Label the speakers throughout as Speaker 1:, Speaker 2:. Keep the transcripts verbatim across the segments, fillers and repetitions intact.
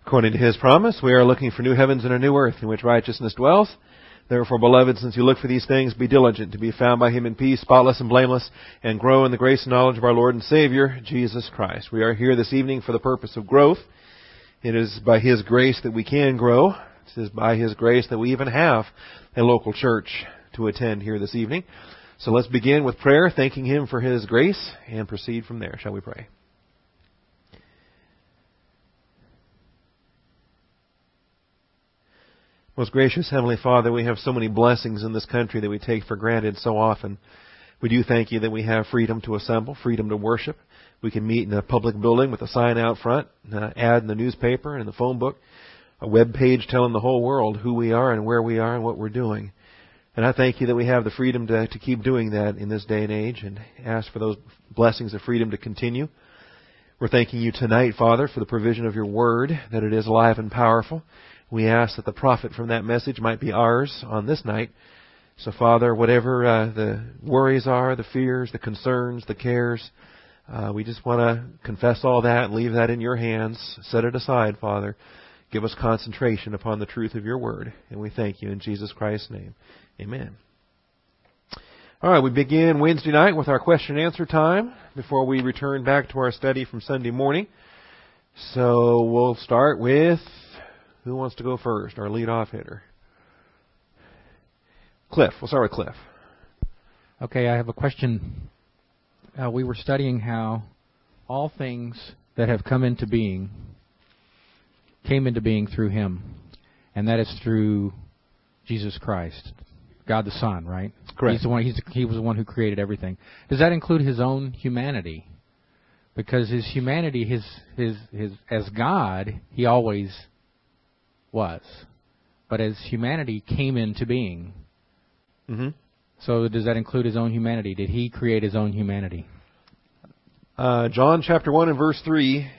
Speaker 1: According to His promise, we are looking for new heavens and a new earth in which righteousness dwells. Therefore, beloved, since you look for these things, be diligent to be found by Him in peace, spotless and blameless, and grow in the grace and knowledge of our Lord and Savior, Jesus Christ. We are here this evening for the purpose of growth. It is by His grace that we can grow. It is by His grace that we even have a local church to attend here this evening. So let's begin with prayer, thanking Him for His grace, and proceed from there. Shall we pray? Most gracious Heavenly Father, we have so many blessings in this country that we take for granted so often. We do thank You that we have freedom to assemble, freedom to worship. We can meet in a public building with a sign out front, an ad in the newspaper and in the phone book, a web page telling the whole world who we are and where we are and what we're doing. And I thank You that we have the freedom to, to keep doing that in this day and age, and ask for those blessings of freedom to continue. We're thanking You tonight, Father, for the provision of Your Word, that it is alive and powerful. We ask that the profit from that message might be ours on this night. So, Father, whatever uh, the worries are, the fears, the concerns, the cares, uh, we just want to confess all that and leave that in Your hands. Set it aside, Father. Give us concentration upon the truth of Your Word. And we thank You in Jesus Christ's name. Amen. All right, we begin Wednesday night with our question and answer time before we return back to our study from Sunday morning. So we'll start with... Who wants to go first? Our lead-off hitter. Cliff. We'll start with Cliff.
Speaker 2: Okay, I have a question. Uh, we were studying how all things that have come into being came into being through Him, and that is through Jesus Christ, God the Son, right?
Speaker 1: Correct.
Speaker 2: He's the one. He's the, he was the one who created everything. Does that include His own humanity? Because His humanity, His his his as God, He always was, but as humanity came into being.
Speaker 1: Mm-hmm.
Speaker 2: So does that include His own humanity? Did He create His own humanity?
Speaker 1: Uh, John chapter one and verse three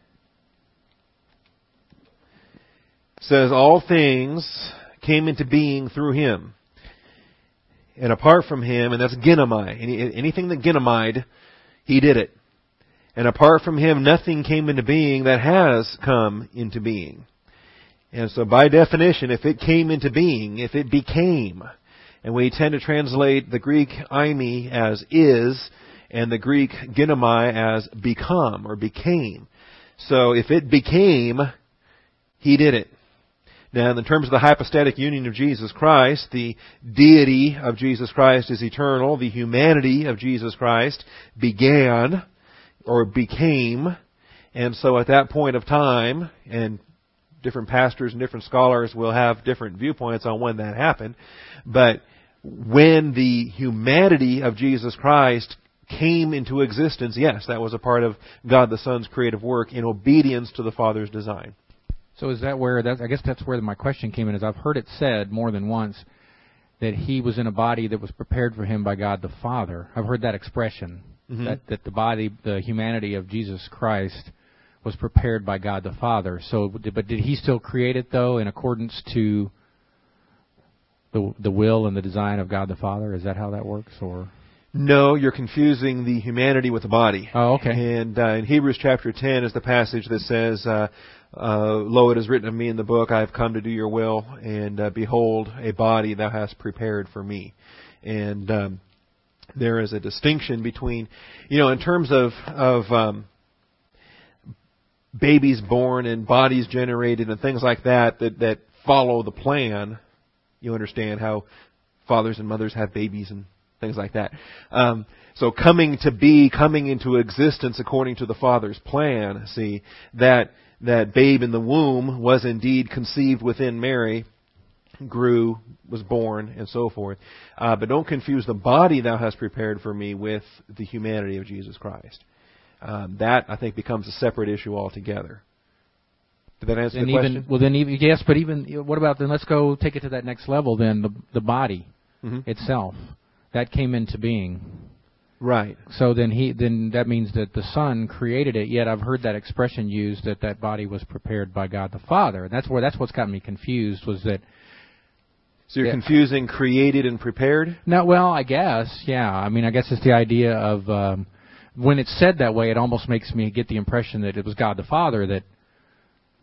Speaker 1: says, all things came into being through Him. And apart from Him, and that's ginomai, any, anything that ginomied, He did it. And apart from Him, nothing came into being that has come into being. And so by definition, if it came into being, if it became, and we tend to translate the Greek eimi as is, and the Greek ginomai as become or became. So if it became, He did it. Now, in terms of the hypostatic union of Jesus Christ, the deity of Jesus Christ is eternal. The humanity of Jesus Christ began or became. And so at that point of time, and different pastors and different scholars will have different viewpoints on when that happened. But when the humanity of Jesus Christ came into existence, yes, that was a part of God the Son's creative work in obedience to the Father's design.
Speaker 2: So is that where, that's, I guess that's where my question came in, is I've heard it said more than once that He was in a body that was prepared for Him by God the Father. I've heard that expression, mm-hmm. that, that the body, the humanity of Jesus Christ was prepared by God the Father. So, but did He still create it, though, in accordance to the the will and the design of God the Father? Is that how that works, or?
Speaker 1: No, you're confusing the humanity with the body.
Speaker 2: Oh, okay.
Speaker 1: And uh, in Hebrews chapter ten is the passage that says, uh, uh, Lo, it is written of me in the book, I have come to do Your will, and uh, behold, a body Thou hast prepared for me. And um, there is a distinction between, you know, in terms of of um, babies born and bodies generated and things like that, that, that follow the plan. You understand how fathers and mothers have babies and things like that. Um, so coming to be, coming into existence according to the Father's plan, see, that, that babe in the womb was indeed conceived within Mary, grew, was born, and so forth. Uh, but don't confuse the body Thou hast prepared for me with the humanity of Jesus Christ. Um, that, I think, becomes a separate issue altogether. Did that answer
Speaker 2: and
Speaker 1: the
Speaker 2: even,
Speaker 1: question?
Speaker 2: Well, then, even, yes, but even, what about, then let's go take it to that next level, then, the, the body mm-hmm. itself. That came into being.
Speaker 1: Right.
Speaker 2: So then he, then that means that the Son created it, yet I've heard that expression used that that body was prepared by God the Father. And that's where, that's what's got me confused, was that...
Speaker 1: So you're yeah. confusing created and prepared?
Speaker 2: No, well, I guess, yeah. I mean, I guess it's the idea of... Um, when it's said that way, it almost makes me get the impression that it was God the Father that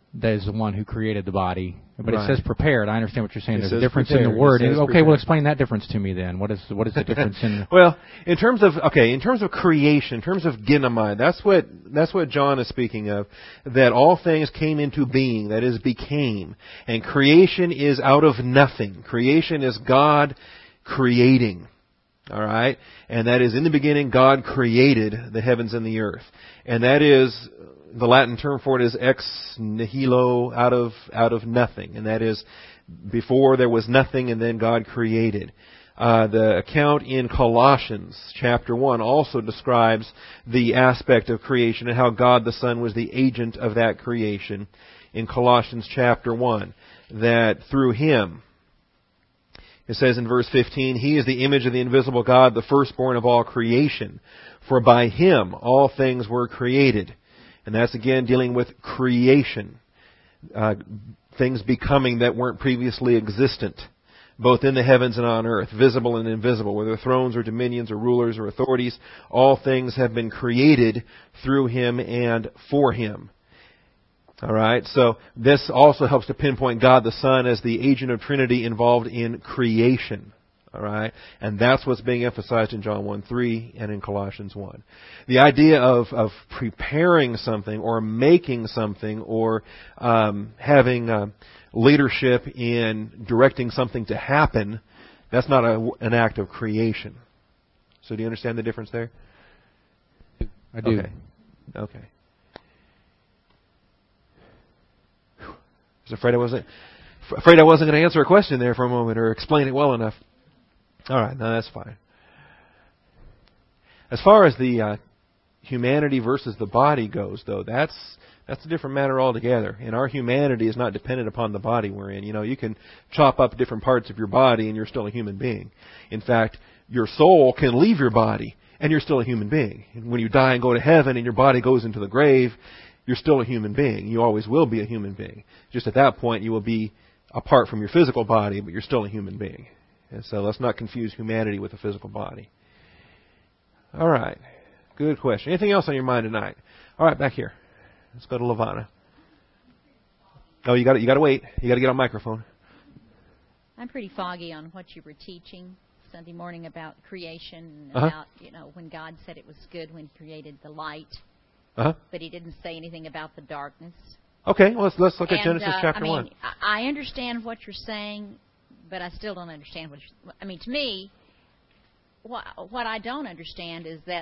Speaker 2: that is the one who created the body. But
Speaker 1: Right.
Speaker 2: it says prepared. I understand what you're saying.
Speaker 1: It
Speaker 2: There's a
Speaker 1: says
Speaker 2: difference in
Speaker 1: prepared.
Speaker 2: the word.
Speaker 1: It says
Speaker 2: Okay,
Speaker 1: prepared.
Speaker 2: well, explain that difference to me then. What is what is the difference in?
Speaker 1: Well, in terms of okay, in terms of creation, in terms of ginomai, that's what that's what John is speaking of. That all things came into being, that is, became, and creation is out of nothing. Creation is God creating. All right, and that is in the beginning God created the heavens and the earth, and that is. The Latin term for it is ex nihilo, out of out of nothing, and that is before there was nothing, and then God created. Uh, the account in Colossians chapter one also describes the aspect of creation and how God the Son was the agent of that creation. In Colossians chapter one, that through Him, it says in verse fifteen, He is the image of the invisible God, the firstborn of all creation. For by Him all things were created. And that's again dealing with creation. Uh, things becoming that weren't previously existent. Both in the heavens and on earth. Visible and invisible. Whether thrones or dominions or rulers or authorities. All things have been created through Him and for Him. Alright, so this also helps to pinpoint God the Son as the agent of Trinity involved in creation. Alright, and that's what's being emphasized in John one three and in Colossians one. The idea of, of preparing something or making something or um, having uh, leadership in directing something to happen, that's not a, an act of creation. So do you understand the difference there?
Speaker 2: I do.
Speaker 1: Okay. Okay. I was afraid I wasn't afraid I wasn't going to answer a question there for a moment or explain it well enough. All right, no, that's fine. As far as the uh, humanity versus the body goes, though, that's that's a different matter altogether. And our humanity is not dependent upon the body we're in. You know, you can chop up different parts of your body and you're still a human being. In fact, your soul can leave your body and you're still a human being. And when you die and go to heaven and your body goes into the grave, you're still a human being. You always will be a human being. Just at that point, you will be apart from your physical body, but you're still a human being. And so let's not confuse humanity with a physical body. All right. Good question. Anything else on your mind tonight? All right, back here. Let's go to Lavana. Oh, you got to you got to wait. You got to get on microphone.
Speaker 3: I'm pretty foggy on what you were teaching Sunday morning about creation,
Speaker 1: uh-huh.
Speaker 3: about, you know, when God said it was good when He created the light,
Speaker 1: uh-huh.
Speaker 3: but He didn't say anything about the darkness.
Speaker 1: Okay, well, let's let's look at
Speaker 3: and,
Speaker 1: Genesis
Speaker 3: uh,
Speaker 1: chapter
Speaker 3: I mean,
Speaker 1: one.
Speaker 3: I understand what you're saying, but I still don't understand what you're, I mean, to me, what, what I don't understand is that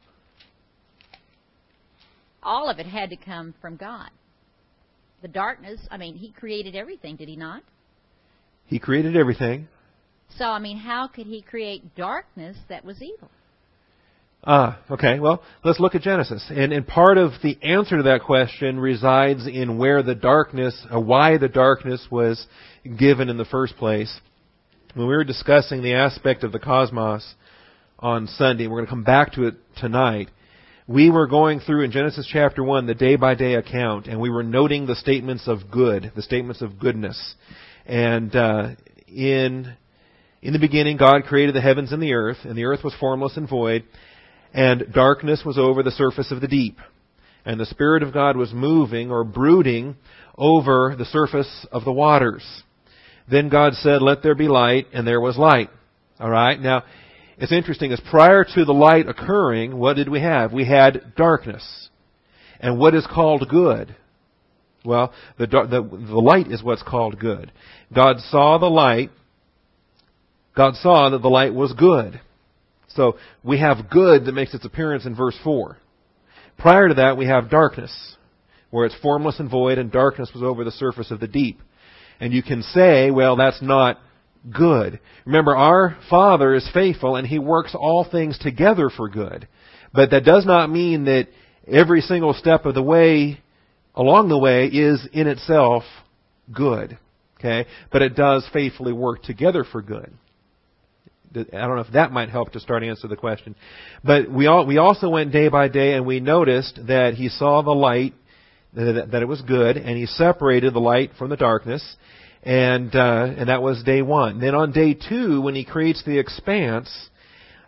Speaker 3: all of it had to come from God. The darkness, I mean, He created everything, did He not?
Speaker 1: He created everything.
Speaker 3: So, I mean, how could He create darkness that was evil?
Speaker 1: Ah, okay. Well, let's look at Genesis. And, and part of the answer to that question resides in where the darkness, or why the darkness was given in the first place. When we were discussing the aspect of the cosmos on Sunday, we're going to come back to it tonight. We were going through in Genesis chapter one the day-by-day account, and we were noting the statements of good, the statements of goodness. And uh, in in the beginning, God created the heavens and the earth, and the earth was formless and void, and darkness was over the surface of the deep. And the Spirit of God was moving or brooding over the surface of the waters. Then God said, "Let there be light," and there was light. All right? Now, it's interesting, as prior to the light occurring, what did we have? We had darkness. And what is called good? Well, the, the, the light is what's called good. God saw the light. God saw that the light was good. So we have good that makes its appearance in verse four. Prior to that, we have darkness, where it's formless and void, and darkness was over the surface of the deep. And you can say, well, that's not good. Remember, our Father is faithful, and He works all things together for good. But that does not mean that every single step of the way, along the way, is in itself good. Okay? But it does faithfully work together for good. I don't know if that might help to start answer the question. But we all, we also went day by day, and we noticed that He saw the light, that, that it was good, and He separated the light from the darkness. And uh, and that was day one. Then on day two, when He creates the expanse,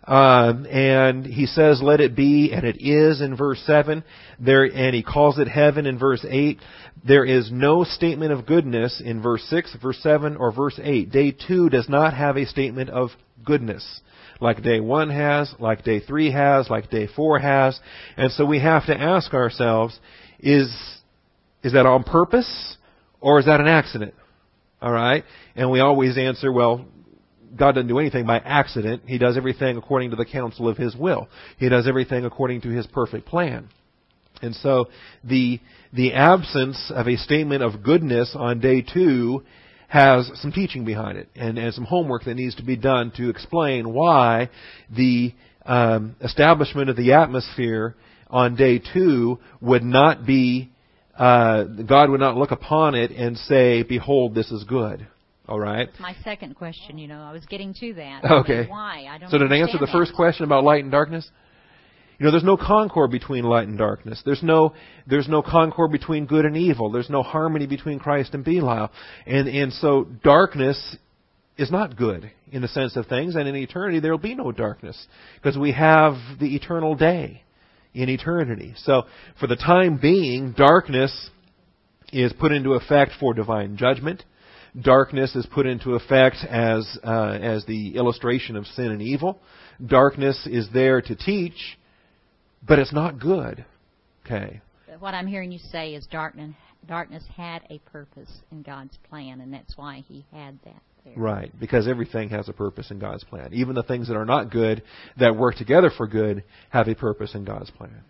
Speaker 1: Um, and he says, let it be, and it is in verse seven. There, and he calls it heaven in verse eight. There is no statement of goodness in verse six, verse seven, or verse eight. Day two does not have a statement of goodness like day one has, like day three has, like day four has. And so we have to ask ourselves, is, is that on purpose, or is that an accident? All right? And we always answer, well, God doesn't do anything by accident. He does everything according to the counsel of His will. He does everything according to His perfect plan. And so the the absence of a statement of goodness on day two has some teaching behind it, and, and some homework that needs to be done to explain why the um, establishment of the atmosphere on day two would not be, uh, God would not look upon it and say, behold, this is good. All right.
Speaker 3: My second question, you know, I was getting to that.
Speaker 1: Okay.
Speaker 3: I mean, why? I don't
Speaker 1: so to answer the
Speaker 3: that.
Speaker 1: first question about light and darkness, you know, there's no concord between light and darkness. There's no there's no concord between good and evil. There's no harmony between Christ and Belial. And and so darkness is not good in the sense of things, and in eternity there will be no darkness because we have the eternal day in eternity. So for the time being, darkness is put into effect for divine judgment. Darkness is put into effect as uh, as the illustration of sin and evil. Darkness is there to teach, but it's not good. Okay.
Speaker 3: What I'm hearing you say is darkness darkness had a purpose in God's plan, and that's why He had that there.
Speaker 1: Right, because everything has a purpose in God's plan. Even the things that are not good, that work together for good, have a purpose in God's plan.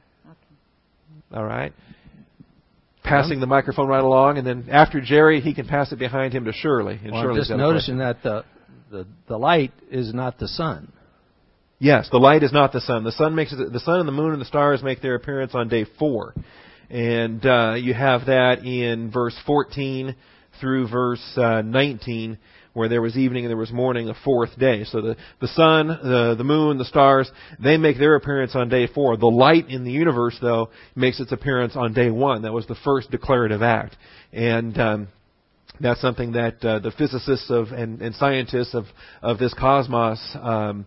Speaker 1: Okay. All right. Passing the microphone right along, and then after Jerry, he can pass it behind him to Shirley. And
Speaker 4: well,
Speaker 1: Shirley's
Speaker 4: I'm just noticing that the, the the light is not the sun.
Speaker 1: Yes, the light is not the sun. The sun makes it, the sun and the moon and the stars make their appearance on day four, and uh, you have that in verse fourteen through verse uh, nineteen, where there was evening and there was morning, a fourth day. So the the sun, the the moon, the stars, they make their appearance on day four. The light in the universe, though, makes its appearance on day one. That was the first declarative act, and um, that's something that uh, the physicists of and, and scientists of of this cosmos. Um,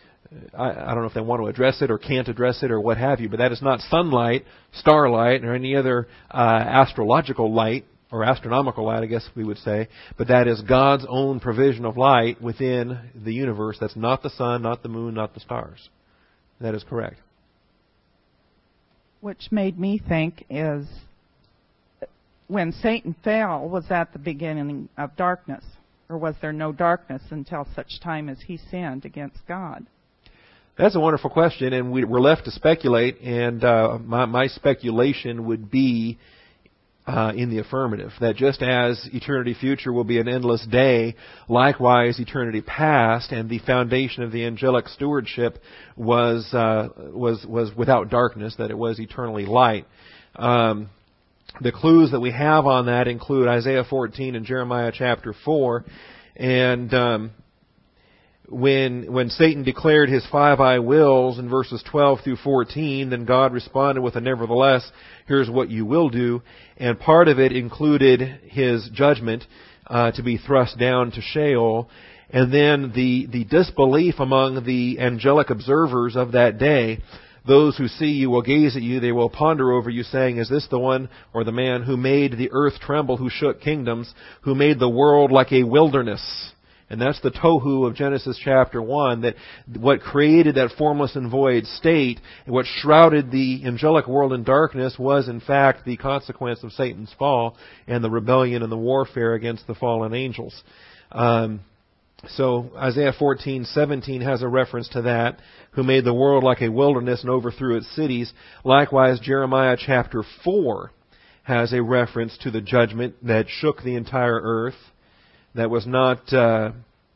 Speaker 1: I, I don't know if they want to address it or can't address it or what have you, but that is not sunlight, starlight, or any other uh, astrological light, or astronomical light, I guess we would say, but that is God's own provision of light within the universe. That's not the sun, not the moon, not the stars. That is correct.
Speaker 5: Which made me think is when Satan fell, was that the beginning of darkness? Or was there no darkness until such time as he sinned against God?
Speaker 1: That's a wonderful question, and we, we're left to speculate, and uh, my, my speculation would be uh, in the affirmative, that just as eternity future will be an endless day, likewise eternity past and the foundation of the angelic stewardship was uh, was was without darkness, that it was eternally light. Um, the clues that we have on that include Isaiah fourteen and Jeremiah chapter four, and um, When when Satan declared his five I wills in verses twelve through fourteen, then God responded with a nevertheless, here's what you will do. And part of it included his judgment uh, to be thrust down to Sheol. And then the, the disbelief among the angelic observers of that day. Those who see you will gaze at you, they will ponder over you, saying, is this the one or the man who made the earth tremble, who shook kingdoms, who made the world like a wilderness? And that's the tohu of Genesis chapter one, that what created that formless and void state, and what shrouded the angelic world in darkness was in fact the consequence of Satan's fall and the rebellion and the warfare against the fallen angels. Um, so Isaiah fourteen seventeen has a reference to that, who made the world like a wilderness and overthrew its cities. Likewise, Jeremiah chapter four has a reference to the judgment that shook the entire earth. That was not uh,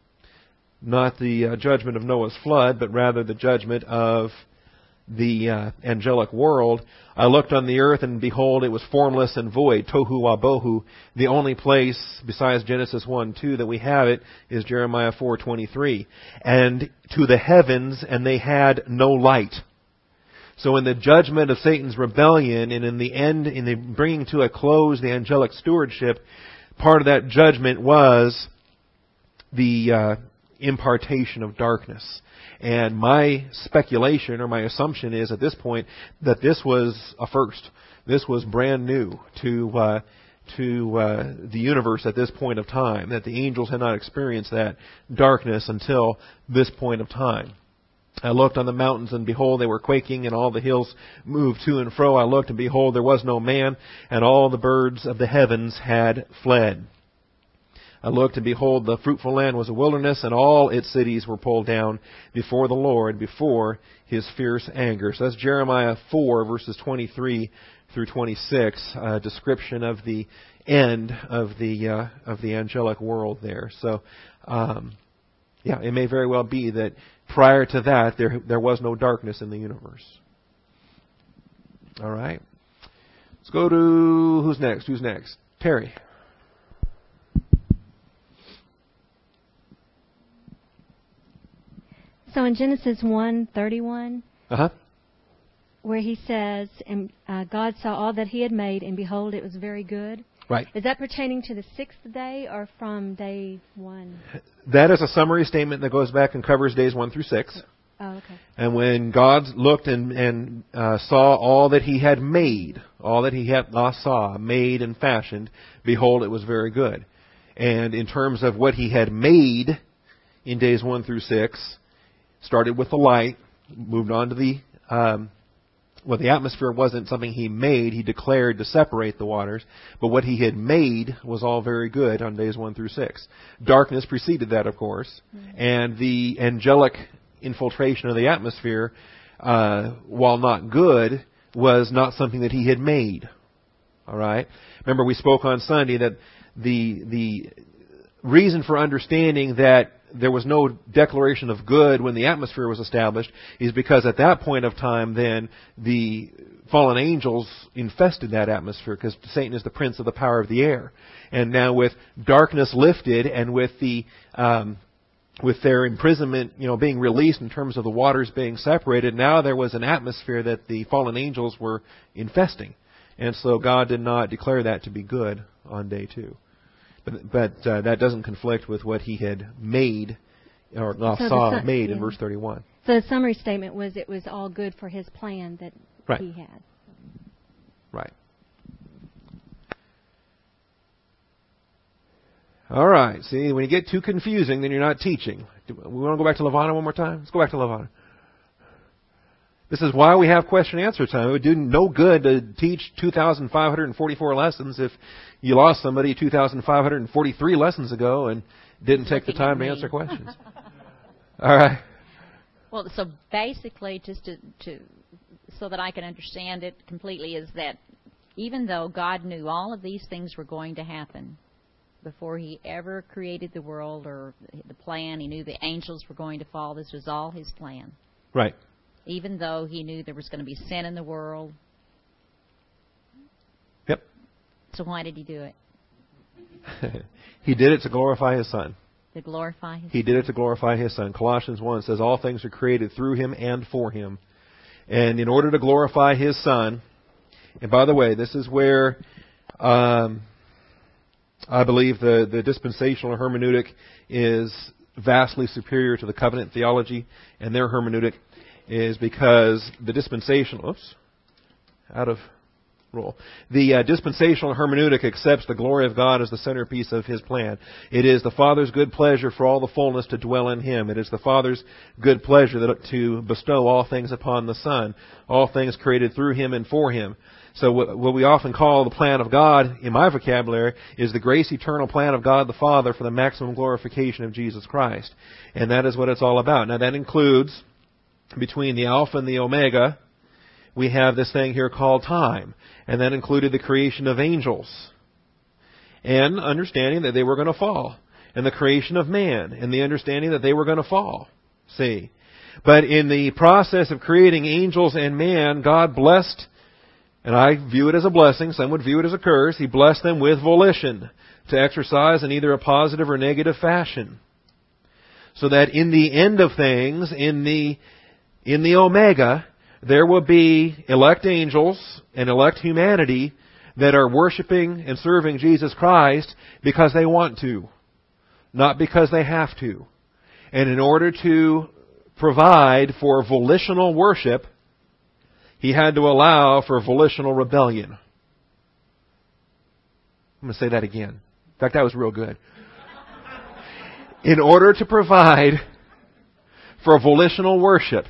Speaker 1: not the uh, judgment of Noah's flood, but rather the judgment of the uh, angelic world. I looked on the earth, and behold, it was formless and void, tohu wabohu. The only place besides Genesis one two that we have it is Jeremiah four twenty-three. And to the heavens, and they had no light. So in the judgment of Satan's rebellion, and in the end, in the bringing to a close the angelic stewardship, part of that judgment was the uh, impartation of darkness. And my speculation or my assumption is at this point that this was a first. This was brand new to uh, to uh, the universe at this point of time, that the angels had not experienced that darkness until this point of time. I looked on the mountains, and behold, they were quaking, and all the hills moved to and fro. I looked, and behold, there was no man, and all the birds of the heavens had fled. I looked, and behold, the fruitful land was a wilderness, and all its cities were pulled down before the Lord, before His fierce anger. So that's Jeremiah four, verses twenty-three through twenty-six, a description of the end of the uh, of the angelic world there. So, um, yeah, it may very well be that prior to that, there there was no darkness in the universe. All right. Let's go to, who's next? Who's next? Terry.
Speaker 6: So in Genesis one thirty-one,
Speaker 1: Uh-huh.
Speaker 6: where he says, and uh, God saw all that He had made, and behold, it was very good.
Speaker 1: Right.
Speaker 6: Is that pertaining to the sixth day or from day one?
Speaker 1: That is a summary statement that goes back and covers days one through six.
Speaker 6: Oh, okay.
Speaker 1: And when God looked and, and uh, saw all that He had made, all that He had uh, saw, made and fashioned, behold, it was very good. And in terms of what He had made in days one through six, started with the light, moved on to the, um, well, the atmosphere wasn't something He made. He declared to separate the waters. But what He had made was all very good on days one through six. Darkness preceded that, of course. Mm-hmm. And the angelic infiltration of the atmosphere, uh, while not good, was not something that He had made. All right? Remember, we spoke on Sunday that the the reason for understanding that there was no declaration of good when the atmosphere was established is because at that point of time then the fallen angels infested that atmosphere, because Satan is the prince of the power of the air. And now with darkness lifted and with the um, with their imprisonment, you know, being released in terms of the waters being separated, now there was an atmosphere that the fallen angels were infesting. And so God did not declare that to be good on day two. But, but uh, that doesn't conflict with what He had made, or uh,
Speaker 6: So
Speaker 1: saw
Speaker 6: the,
Speaker 1: made
Speaker 6: yeah.
Speaker 1: in verse thirty-one.
Speaker 6: So the summary statement was it was all good for His plan that
Speaker 1: Right.
Speaker 6: He had.
Speaker 1: Right. All right. See, when you get too confusing, then you're not teaching. Do we want to go back to Levana one more time? Let's go back to Levana. This is why we have question and answer time. It would do no good to teach two thousand five hundred forty-four lessons if you lost somebody two thousand five hundred forty-three lessons ago and didn't take the time to answer questions. All right.
Speaker 3: Well, so basically, just to, to so that I can understand it completely, is that even though God knew all of these things were going to happen before He ever created the world or the plan, He knew the angels were going to fall. This was all His plan.
Speaker 1: Right.
Speaker 3: Even though He knew there was going to be sin in the world.
Speaker 1: Yep.
Speaker 3: So why did He do it?
Speaker 1: He did it to glorify His Son.
Speaker 3: To glorify His
Speaker 1: He did it to glorify His Son. Colossians one says all things are created through Him and for Him. And in order to glorify His Son, and by the way, this is where um, I believe the, the dispensational hermeneutic is vastly superior to the covenant theology, and their hermeneutic is because the dispensational, oops, out of rule. The uh, dispensational hermeneutic accepts the glory of God as the centerpiece of His plan. It is the Father's good pleasure for all the fullness to dwell in Him. It is the Father's good pleasure that, to bestow all things upon the Son, all things created through Him and for Him. So what, what we often call the plan of God, in my vocabulary, is the grace eternal plan of God the Father for the maximum glorification of Jesus Christ. And that is what it's all about. Now that includes, between the Alpha and the Omega, we have this thing here called time. And that included the creation of angels. And understanding that they were going to fall. And the creation of man. And the understanding that they were going to fall. See? But in the process of creating angels and man, God blessed, and I view it as a blessing, some would view it as a curse, He blessed them with volition to exercise in either a positive or negative fashion. So that in the end of things, in the in the Omega, there will be elect angels and elect humanity that are worshiping and serving Jesus Christ because they want to, not because they have to. And in order to provide for volitional worship, he had to allow for volitional rebellion. I'm going to say that again. In fact, that was real good. In order to provide for volitional worship,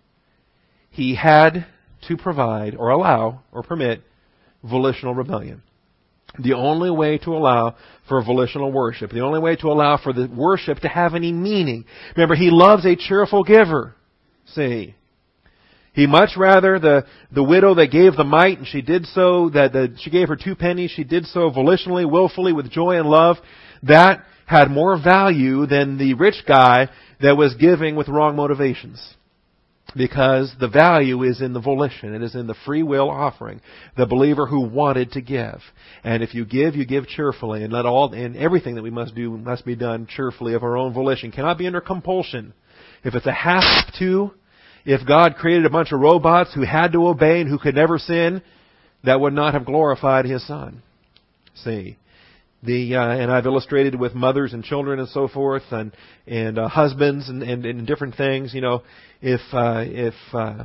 Speaker 1: he had to provide or allow or permit volitional rebellion. The only way to allow for volitional worship, the only way to allow for the worship to have any meaning. Remember, he loves a cheerful giver. See, he much rather the, the widow that gave the mite, and she did so, that the, she gave her two pennies, she did so volitionally, willfully, with joy and love. That had more value than the rich guy that was giving with wrong motivations. Because the value is in the volition. It is in the free will offering. The believer who wanted to give. And if you give, you give cheerfully. And let all, and everything that we must do must be done cheerfully of our own volition. Cannot be under compulsion. If it's a have to, if God created a bunch of robots who had to obey and who could never sin, that would not have glorified His Son. See. The uh, and I've illustrated with mothers and children and so forth, and and uh, husbands and, and and different things. You know, if uh, if uh,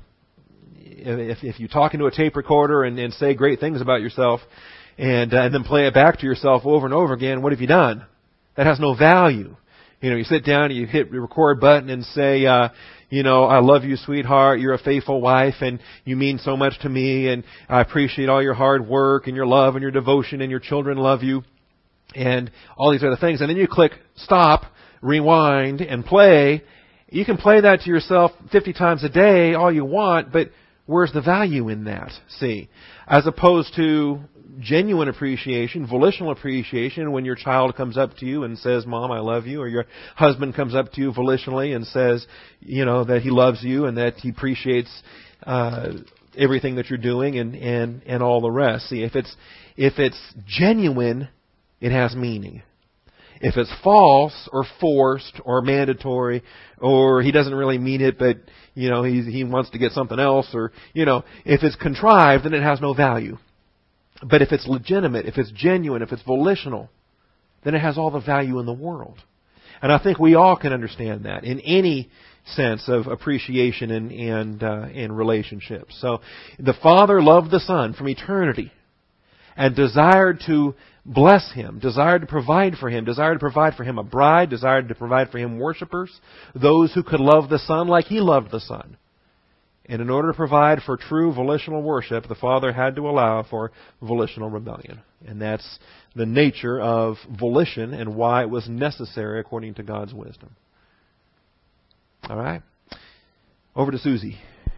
Speaker 1: if if you talk into a tape recorder and, and say great things about yourself, and uh, and then play it back to yourself over and over again, what have you done? That has no value. You know, you sit down and you hit the record button and say, uh, you know, I love you, sweetheart. You're a faithful wife, and you mean so much to me, and I appreciate all your hard work and your love and your devotion, and your children love you. And all these other things. And then you click stop, rewind, and play. You can play that to yourself fifty times a day, all you want, but where's the value in that? See, as opposed to genuine appreciation, volitional appreciation, when your child comes up to you and says, Mom, I love you, or your husband comes up to you volitionally and says, you know, that he loves you and that he appreciates uh, everything that you're doing and, and, and all the rest. See, if it's if it's genuine, it has meaning. If it's false or forced or mandatory, or he doesn't really mean it, but you know he he wants to get something else, or you know, if it's contrived, then it has no value. But if it's legitimate, if it's genuine, if it's volitional, then it has all the value in the world. And I think we all can understand that in any sense of appreciation and and uh, and relationships. So the Father loved the Son from eternity and desired to bless him, desired to provide for him, desired to provide for him a bride, desired to provide for him worshipers, those who could love the Son like he loved the Son. And in order to provide for true volitional worship, the Father had to allow for volitional rebellion. And that's the nature of volition and why it was necessary according to God's wisdom. All right. Over to Susie.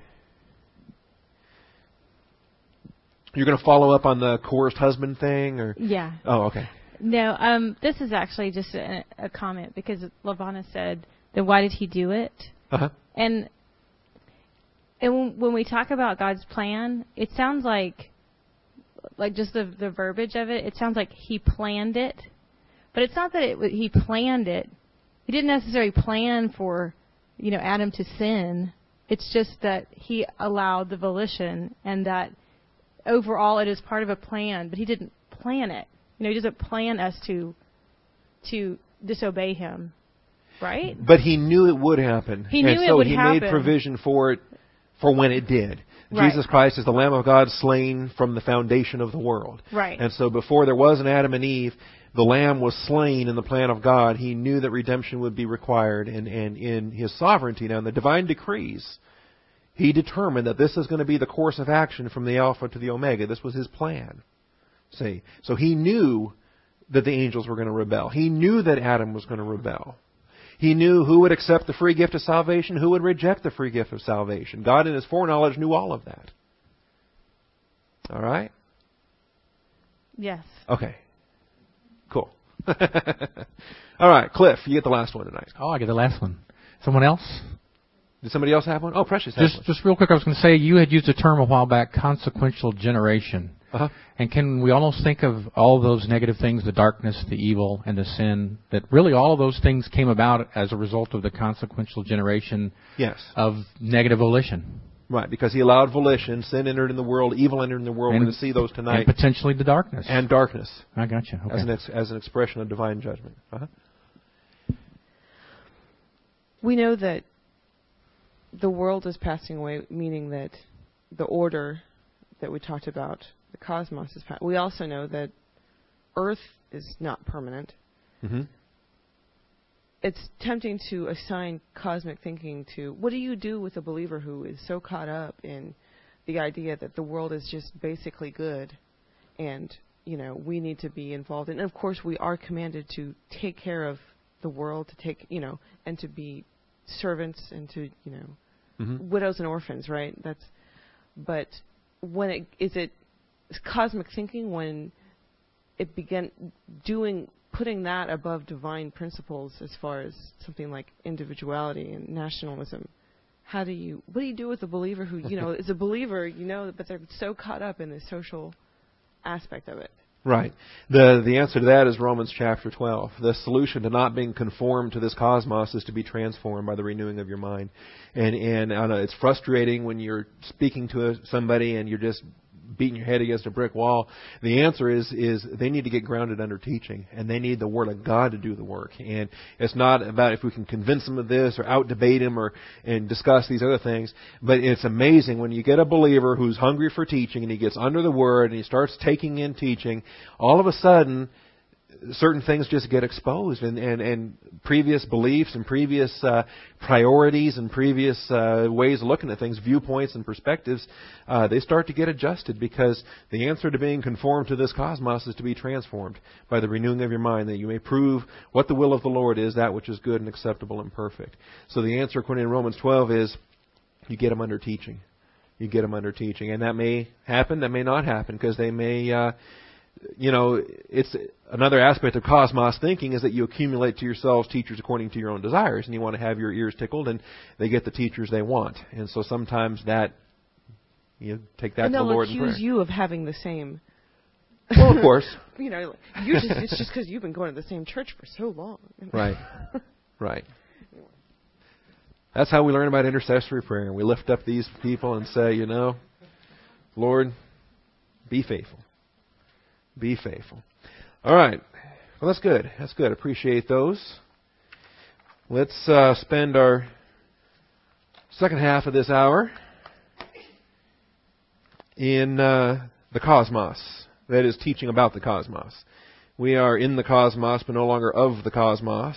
Speaker 1: You're going to follow up on the coerced husband thing, or
Speaker 7: yeah?
Speaker 1: Oh, okay.
Speaker 7: No, um, this is actually just a, a comment because Lavana said, "Then why did he do it?"
Speaker 1: Uh-huh.
Speaker 7: And and when we talk about God's plan, it sounds like, like just the the verbiage of it, it sounds like He planned it, but it's not that it, He planned it. He didn't necessarily plan for, you know, Adam to sin. It's just that He allowed the volition, and that overall it is part of a plan, but He didn't plan it. You know, He doesn't plan us to to disobey Him, right?
Speaker 1: But He knew it would happen.
Speaker 7: He knew
Speaker 1: and
Speaker 7: it
Speaker 1: so
Speaker 7: would
Speaker 1: He
Speaker 7: happen.
Speaker 1: made provision for it for when it did.
Speaker 7: Right.
Speaker 1: Jesus Christ is the Lamb of God slain from the foundation of the world.
Speaker 7: Right.
Speaker 1: And so before there was an Adam and Eve, the Lamb was slain in the plan of God. He knew that redemption would be required, and, and in His sovereignty now, in the divine decrees, He determined that this is going to be the course of action from the Alpha to the Omega. This was His plan. See? So He knew that the angels were going to rebel. He knew that Adam was going to rebel. He knew who would accept the free gift of salvation, who would reject the free gift of salvation. God in His foreknowledge knew all of that. All right?
Speaker 7: Yes.
Speaker 1: Okay. Cool. All right, Cliff, you get the last one tonight.
Speaker 2: Oh, I get the last one. Someone else?
Speaker 1: Did somebody else have one? Oh, Precious has
Speaker 2: Just,
Speaker 1: one.
Speaker 2: just real quick, I was going to say you had used a term a while back, consequential generation.
Speaker 1: Uh-huh.
Speaker 2: And can we almost think of all those negative things, the darkness, the evil, and the sin, that really all of those things came about as a result of the consequential generation
Speaker 1: Yes.
Speaker 2: of negative volition?
Speaker 1: Right, because He allowed volition, sin entered in the world, evil entered in the world.
Speaker 2: And-
Speaker 1: We're going to see those tonight.
Speaker 2: And potentially the darkness.
Speaker 1: And darkness
Speaker 2: I got you. Okay.
Speaker 1: as an ex- as an expression of divine judgment. Uh-huh.
Speaker 8: we know that the world is passing away, meaning that the order that we talked about, the cosmos is passing. We also know that Earth is not permanent.
Speaker 1: Mm-hmm.
Speaker 8: It's tempting to assign cosmic thinking to, what do you do with a believer who is so caught up in the idea that the world is just basically good and, you know, we need to be involved in. And, of course, we are commanded to take care of the world, to take, you know, and to be servants and to, you know, mm-hmm. widows and orphans, right? That's, but when it, is it cosmic thinking when it began doing, putting that above divine principles as far as something like individuality and nationalism? How do you, what do you do with a believer who, you know, is a believer, you know, but they're so caught up in the social aspect of it?
Speaker 1: Right. The the answer to that is Romans chapter twelve. The solution to not being conformed to this cosmos is to be transformed by the renewing of your mind. And and I know it's frustrating when you're speaking to a, somebody and you're just beating your head against a brick wall. The answer is is they need to get grounded under teaching, and they need the Word of God to do the work. And it's not about if we can convince them of this or out debate them or and discuss these other things. But it's amazing when you get a believer who's hungry for teaching and he gets under the Word and he starts taking in teaching. All of a sudden, certain things just get exposed, and, and, and previous beliefs and previous uh, priorities and previous uh, ways of looking at things, viewpoints and perspectives, uh, they start to get adjusted, because the answer to being conformed to this cosmos is to be transformed by the renewing of your mind, that you may prove what the will of the Lord is, that which is good and acceptable and perfect. So the answer, according to Romans twelve, is you get them under teaching. You get them under teaching. And that may happen, that may not happen, because they may... Uh, You know, it's another aspect of cosmos thinking is that you accumulate to yourselves teachers according to your own desires, and you want to have your ears tickled, and they get the teachers they want. And so sometimes that, you know, take that
Speaker 8: and
Speaker 1: to the Lord in prayer.
Speaker 8: And they'll accuse you of having the same.
Speaker 1: Well, of course.
Speaker 8: You know, you just, it's just because you've been going to the same church for so long.
Speaker 1: Right. Right. That's how we learn about intercessory prayer. We lift up these people and say, you know, Lord, be faithful. Be faithful. All right. Well, that's good. That's good. Appreciate those. Let's uh, spend our second half of this hour in uh, the cosmos. That is, teaching about the cosmos. We are in the cosmos, but no longer of the cosmos.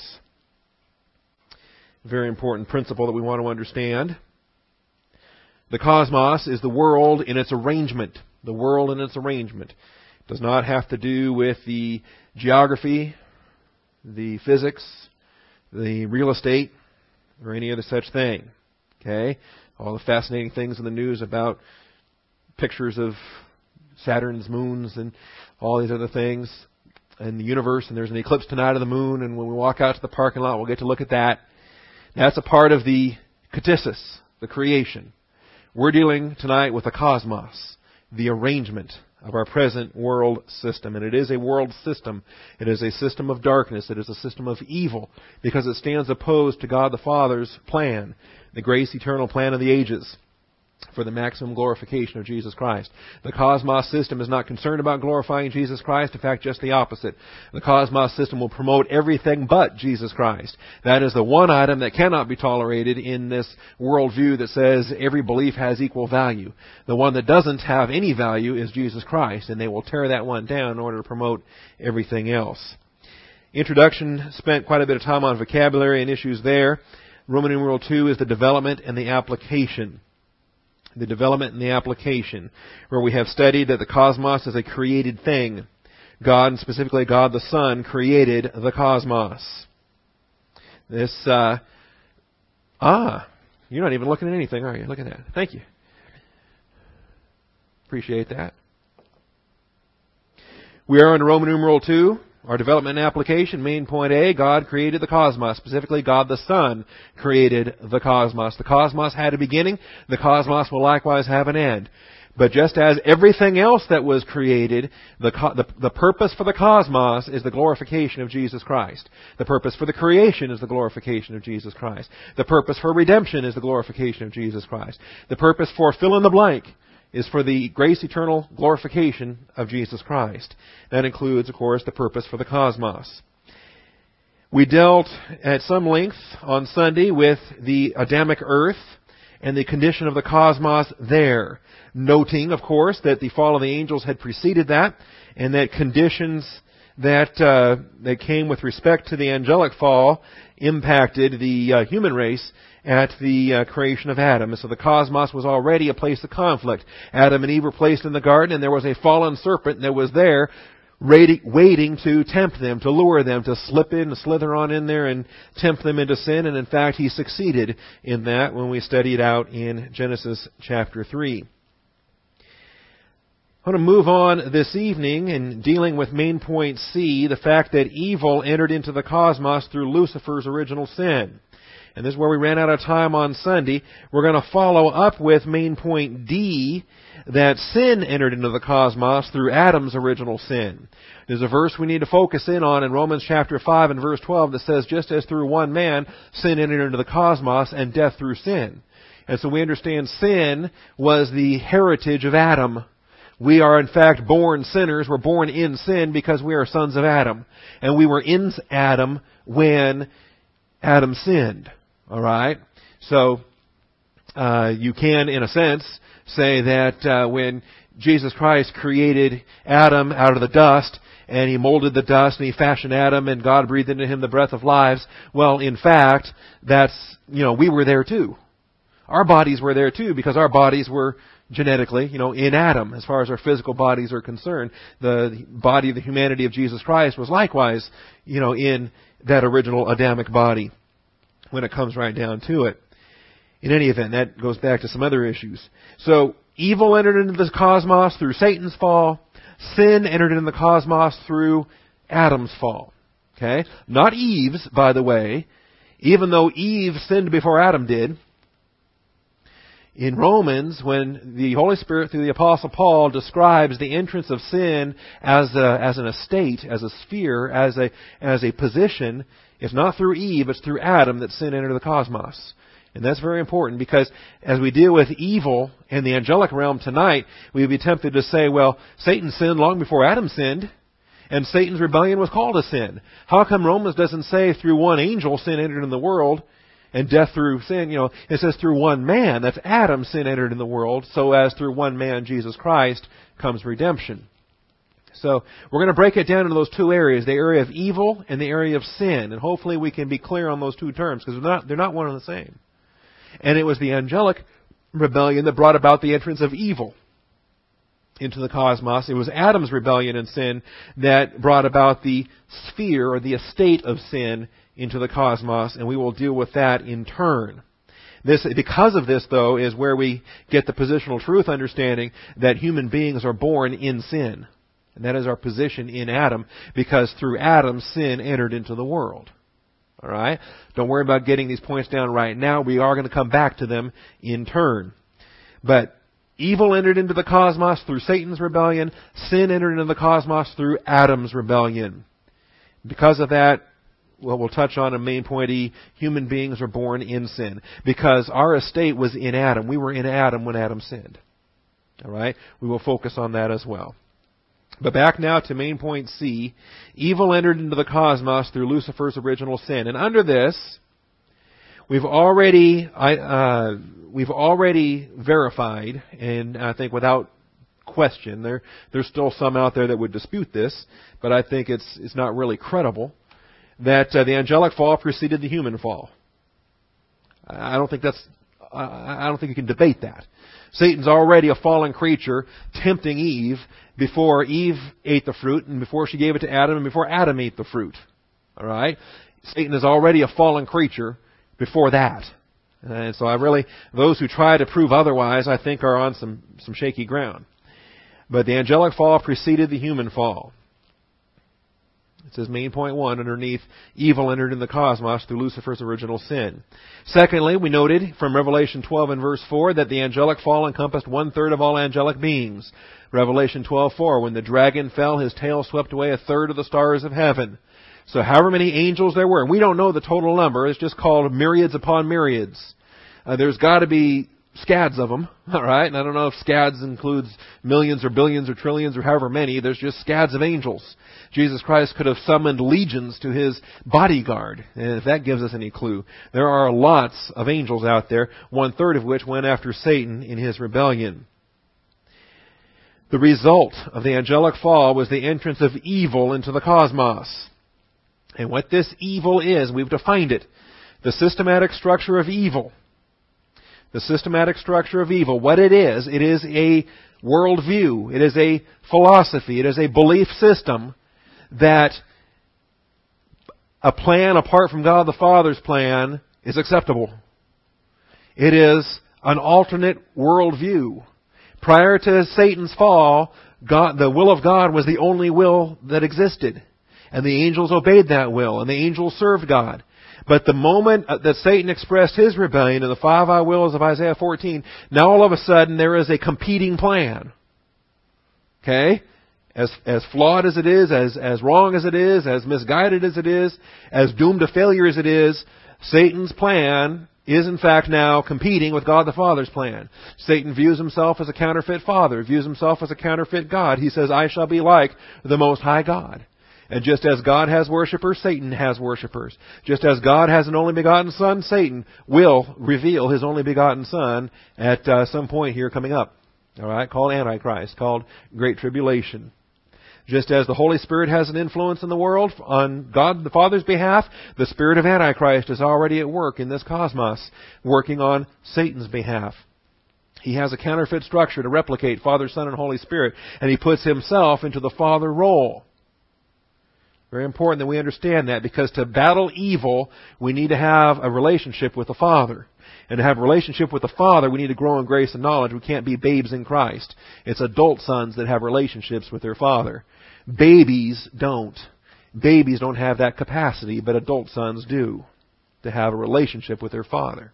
Speaker 1: Very important principle that we want to understand. The cosmos is the world in its arrangement. The world in its arrangement. Does not have to do with the geography, the physics, the real estate, or any other such thing. Okay? All the fascinating things in the news about pictures of Saturn's moons and all these other things in the universe, and there's an eclipse tonight of the moon, and when we walk out to the parking lot, we'll get to look at that. That's a part of the ktisis, the creation. We're dealing tonight with the cosmos, the arrangement of our present world system. And it is a world system. It is a system of darkness. It is a system of evil, because it stands opposed to God the Father's plan, the grace eternal plan of the ages, for the maximum glorification of Jesus Christ. The cosmos system is not concerned about glorifying Jesus Christ. In fact, just the opposite. The cosmos system will promote everything but Jesus Christ. That is the one item that cannot be tolerated in this worldview that says every belief has equal value. The one that doesn't have any value is Jesus Christ, and they will tear that one down in order to promote everything else. Introduction, spent quite a bit of time on vocabulary and issues there. Roman numeral two is the development and the application. The development and the application, where we have studied that the cosmos is a created thing. God, and specifically God the Son, created the cosmos. This, uh, ah, you're not even looking at anything, are you? Look at that. Thank you. Appreciate that. We are in Roman numeral two. Our development and application, main point A, God created the cosmos. Specifically, God the Son created the cosmos. The cosmos had a beginning. The cosmos will likewise have an end. But just as everything else that was created, the, the, the purpose for the cosmos is the glorification of Jesus Christ. The purpose for the creation is the glorification of Jesus Christ. The purpose for redemption is the glorification of Jesus Christ. The purpose for fill in the blank is for the grace eternal glorification of Jesus Christ. That includes, of course, the purpose for the cosmos. We dealt at some length on Sunday with the Adamic earth and the condition of the cosmos there, noting, of course, that the fall of the angels had preceded that, and that conditions that uh, that came with respect to the angelic fall impacted the uh, human race at the uh, creation of Adam. And so the cosmos was already a place of conflict. Adam and Eve were placed in the garden, and there was a fallen serpent that was there waiting to tempt them, to lure them, to slip in, slither on in there and tempt them into sin. And in fact, he succeeded in that when we studied out in Genesis chapter three. I want to move on this evening in dealing with main point C, the fact that evil entered into the cosmos through Lucifer's original sin. And this is where we ran out of time on Sunday. We're going to follow up with main point D, that sin entered into the cosmos through Adam's original sin. There's a verse we need to focus in on in Romans chapter five and verse twelve that says, just as through one man sin entered into the cosmos and death through sin. And so we understand sin was the heritage of Adam. We are in fact born sinners. We're born in sin because we are sons of Adam. And we were in Adam when Adam sinned. All right? So uh, you can, in a sense, say that uh, when Jesus Christ created Adam out of the dust, and He molded the dust, and He fashioned Adam, and God breathed into him the breath of lives, well, in fact, that's, you know, we were there too. Our bodies were there too, because our bodies were genetically, you know, in Adam, as far as our physical bodies are concerned. The body of the humanity of Jesus Christ was likewise, you know, in that original Adamic body when it comes right down to it. In any event, that goes back to some other issues. So, evil entered into the cosmos through Satan's fall. Sin entered into the cosmos through Adam's fall. Okay? Not Eve's, by the way. Even though Eve sinned before Adam did. In Romans, when the Holy Spirit, through the Apostle Paul, describes the entrance of sin as a, as an estate, as a sphere, as a, as a position, it's not through Eve, it's through Adam that sin entered the cosmos. And that's very important because as we deal with evil in the angelic realm tonight, we would be tempted to say, well, Satan sinned long before Adam sinned, and Satan's rebellion was called a sin. How come Romans doesn't say through one angel sin entered in the world, and death through sin? You know, it says through one man, that's Adam, sin entered in the world, so as through one man, Jesus Christ, comes redemption. So we're going to break it down into those two areas, the area of evil and the area of sin. And hopefully we can be clear on those two terms, because they're not, they're not one and the same. And it was the angelic rebellion that brought about the entrance of evil into the cosmos. It was Adam's rebellion and sin that brought about the sphere or the estate of sin into the cosmos, and we will deal with that in turn. This, because of this, though, is where we get the positional truth understanding that human beings are born in sin. And that is our position in Adam, because through Adam, sin entered into the world. All right? Don't worry about getting these points down right now. We are going to come back to them in turn. But evil entered into the cosmos through Satan's rebellion. Sin entered into the cosmos through Adam's rebellion. Because of that, well, we'll touch on a main point E, human beings are born in sin. Because our estate was in Adam. We were in Adam when Adam sinned. All right? We will focus on that as well. But back now to main point C. Evil entered into the cosmos through Lucifer's original sin. And under this, we've already uh, we've already verified, and I think without question, there there's still some out there that would dispute this, but I think it's it's not really credible, that uh, the angelic fall preceded the human fall. I don't think that's I don't think you can debate that. Satan's already a fallen creature tempting Eve before Eve ate the fruit and before she gave it to Adam and before Adam ate the fruit. All right? Satan is already a fallen creature before that. And so I really, those who try to prove otherwise, I think are on some, some shaky ground. But the angelic fall preceded the human fall. It says main point one underneath, evil entered in the cosmos through Lucifer's original sin. Secondly, we noted from Revelation twelve and verse four that the angelic fall encompassed one-third of all angelic beings. Revelation twelve four, when the dragon fell, his tail swept away a third of the stars of heaven. So however many angels there were, and we don't know the total number, it's just called myriads upon myriads. Uh, there's got to be scads of them, all right? And I don't know if scads includes millions or billions or trillions or however many. There's just scads of angels. Jesus Christ could have summoned legions to his bodyguard, and if that gives us any clue. There are lots of angels out there, one-third of which went after Satan in his rebellion. The result of the angelic fall was the entrance of evil into the cosmos. And what this evil is, we've defined it. The systematic structure of evil. The systematic structure of evil. What it is, it is a worldview. It is a philosophy. It is a belief system that a plan apart from God the Father's plan is acceptable. It is an alternate worldview. Prior to Satan's fall, God, the will of God was the only will that existed. And the angels obeyed that will, and the angels served God. But the moment that Satan expressed his rebellion in the five I wills of Isaiah fourteen, now all of a sudden there is a competing plan. Okay? As, as flawed as it is, as, as wrong as it is, as misguided as it is, as doomed to failure as it is, Satan's plan is in fact now competing with God the Father's plan. Satan views himself as a counterfeit father, views himself as a counterfeit God. He says, I shall be like the Most High God. And just as God has worshipers, Satan has worshipers. Just as God has an only begotten Son, Satan will reveal his only begotten Son at uh, some point here coming up. All right, called Antichrist, called Great Tribulation. Just as the Holy Spirit has an influence in the world on God the Father's behalf, the spirit of Antichrist is already at work in this cosmos, working on Satan's behalf. He has a counterfeit structure to replicate Father, Son, and Holy Spirit, and he puts himself into the Father role. Very important that we understand that, because to battle evil, we need to have a relationship with the Father. And to have a relationship with the Father, we need to grow in grace and knowledge. We can't be babes in Christ. It's adult sons that have relationships with their Father. Babies don't. Babies don't have that capacity, but adult sons do, to have a relationship with their Father.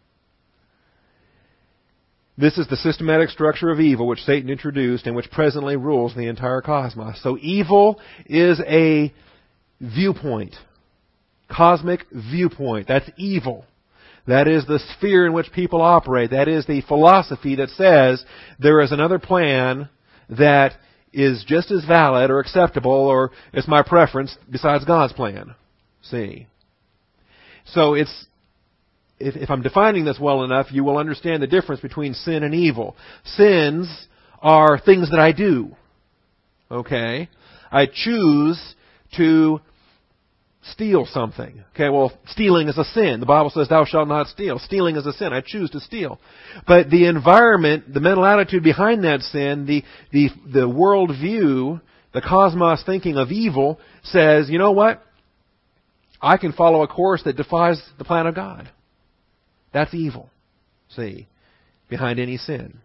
Speaker 1: This is the systematic structure of evil which Satan introduced and which presently rules the entire cosmos. So evil is a viewpoint. Cosmic viewpoint. That's evil. That is the sphere in which people operate. That is the philosophy that says there is another plan that is just as valid or acceptable or it's my preference besides God's plan. See? So it's, if, if I'm defining this well enough, you will understand the difference between sin and evil. Sins are things that I do. Okay? I choose to steal something. Okay, well, stealing is a sin. The Bible says, thou shalt not steal. Stealing is a sin. I choose to steal. But the environment, the mental attitude behind that sin, the, the, the worldview, the cosmos thinking of evil says, you know what? I can follow a course that defies the plan of God. That's evil. See, behind any sin.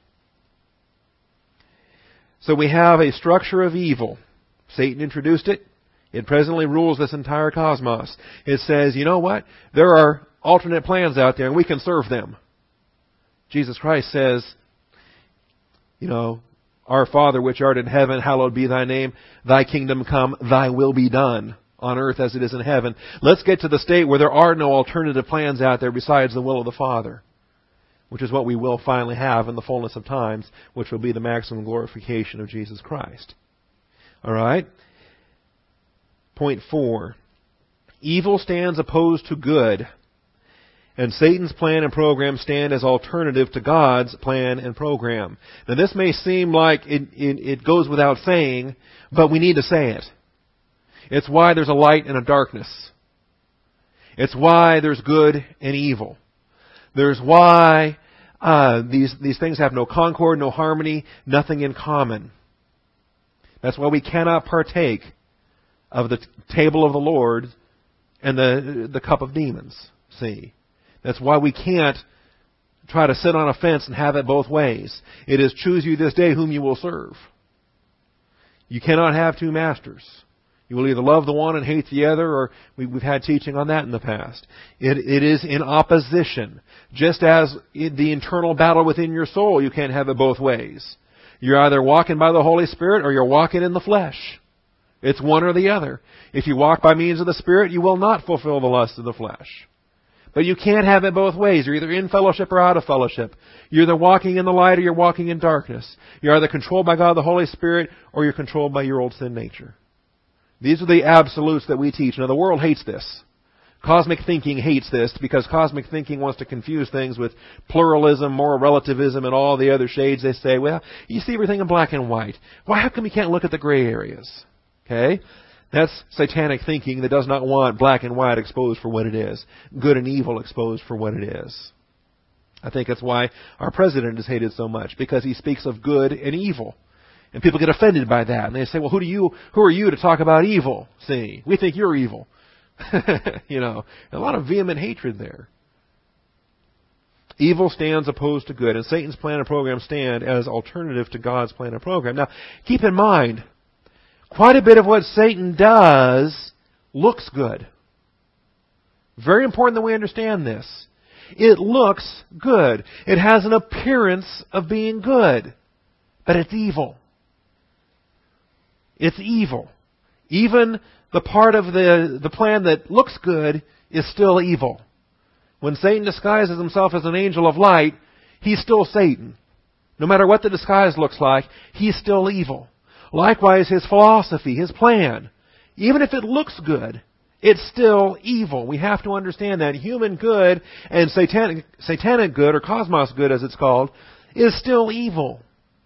Speaker 1: So we have a structure of evil. Satan introduced it. It presently rules this entire cosmos. It says, you know what? There are alternate plans out there and we can serve them. Jesus Christ says, you know, our Father which art in heaven, hallowed be thy name. Thy kingdom come, thy will be done on earth as it is in heaven. Let's get to the state where there are no alternative plans out there besides the will of the Father, which is what we will finally have in the fullness of times, which will be the maximum glorification of Jesus Christ. All right? Point four, evil stands opposed to good, and Satan's plan and program stand as alternative to God's plan and program. Now this may seem like it, it, it goes without saying, but we need to say it. It's why there's a light and a darkness. It's why there's good and evil. There's why uh, these, these things have no concord, no harmony, nothing in common. That's why we cannot partake of the table of the Lord and the the cup of demons. See? That's why we can't try to sit on a fence and have it both ways. It is choose you this day whom you will serve. You cannot have two masters. You will either love the one and hate the other, or we, we've had teaching on that in the past. It, it is in opposition. Just as in the internal battle within your soul, you can't have it both ways. You're either walking by the Holy Spirit or you're walking in the flesh. It's one or the other. If you walk by means of the Spirit, you will not fulfill the lust of the flesh. But you can't have it both ways. You're either in fellowship or out of fellowship. You're either walking in the light or you're walking in darkness. You're either controlled by God the Holy Spirit or you're controlled by your old sin nature. These are the absolutes that we teach. Now, the world hates this. Cosmic thinking hates this because cosmic thinking wants to confuse things with pluralism, moral relativism, and all the other shades. They say, well, you see everything in black and white. Why, how come you can't look at the gray areas? Okay? That's satanic thinking that does not want black and white exposed for what it is. Good and evil exposed for what it is. I think that's why our president is hated so much, because he speaks of good and evil. And people get offended by that. And they say, well, who do you, who are you to talk about evil? See, we think you're evil. You know, a lot of vehement hatred there. Evil stands opposed to good, and Satan's plan and program stand as alternative to God's plan and program. Now, keep in mind, quite a bit of what Satan does looks good. Very important that we understand this. It looks good. It has an appearance of being good, but it's evil. It's evil. Even the part of the, the plan that looks good is still evil. When Satan disguises himself as an angel of light, he's still Satan. No matter what the disguise looks like, he's still evil. Likewise, his philosophy, his plan, even if it looks good, it's still evil. We have to understand that human good and satanic, satanic good, or cosmos good as it's called, is still evil.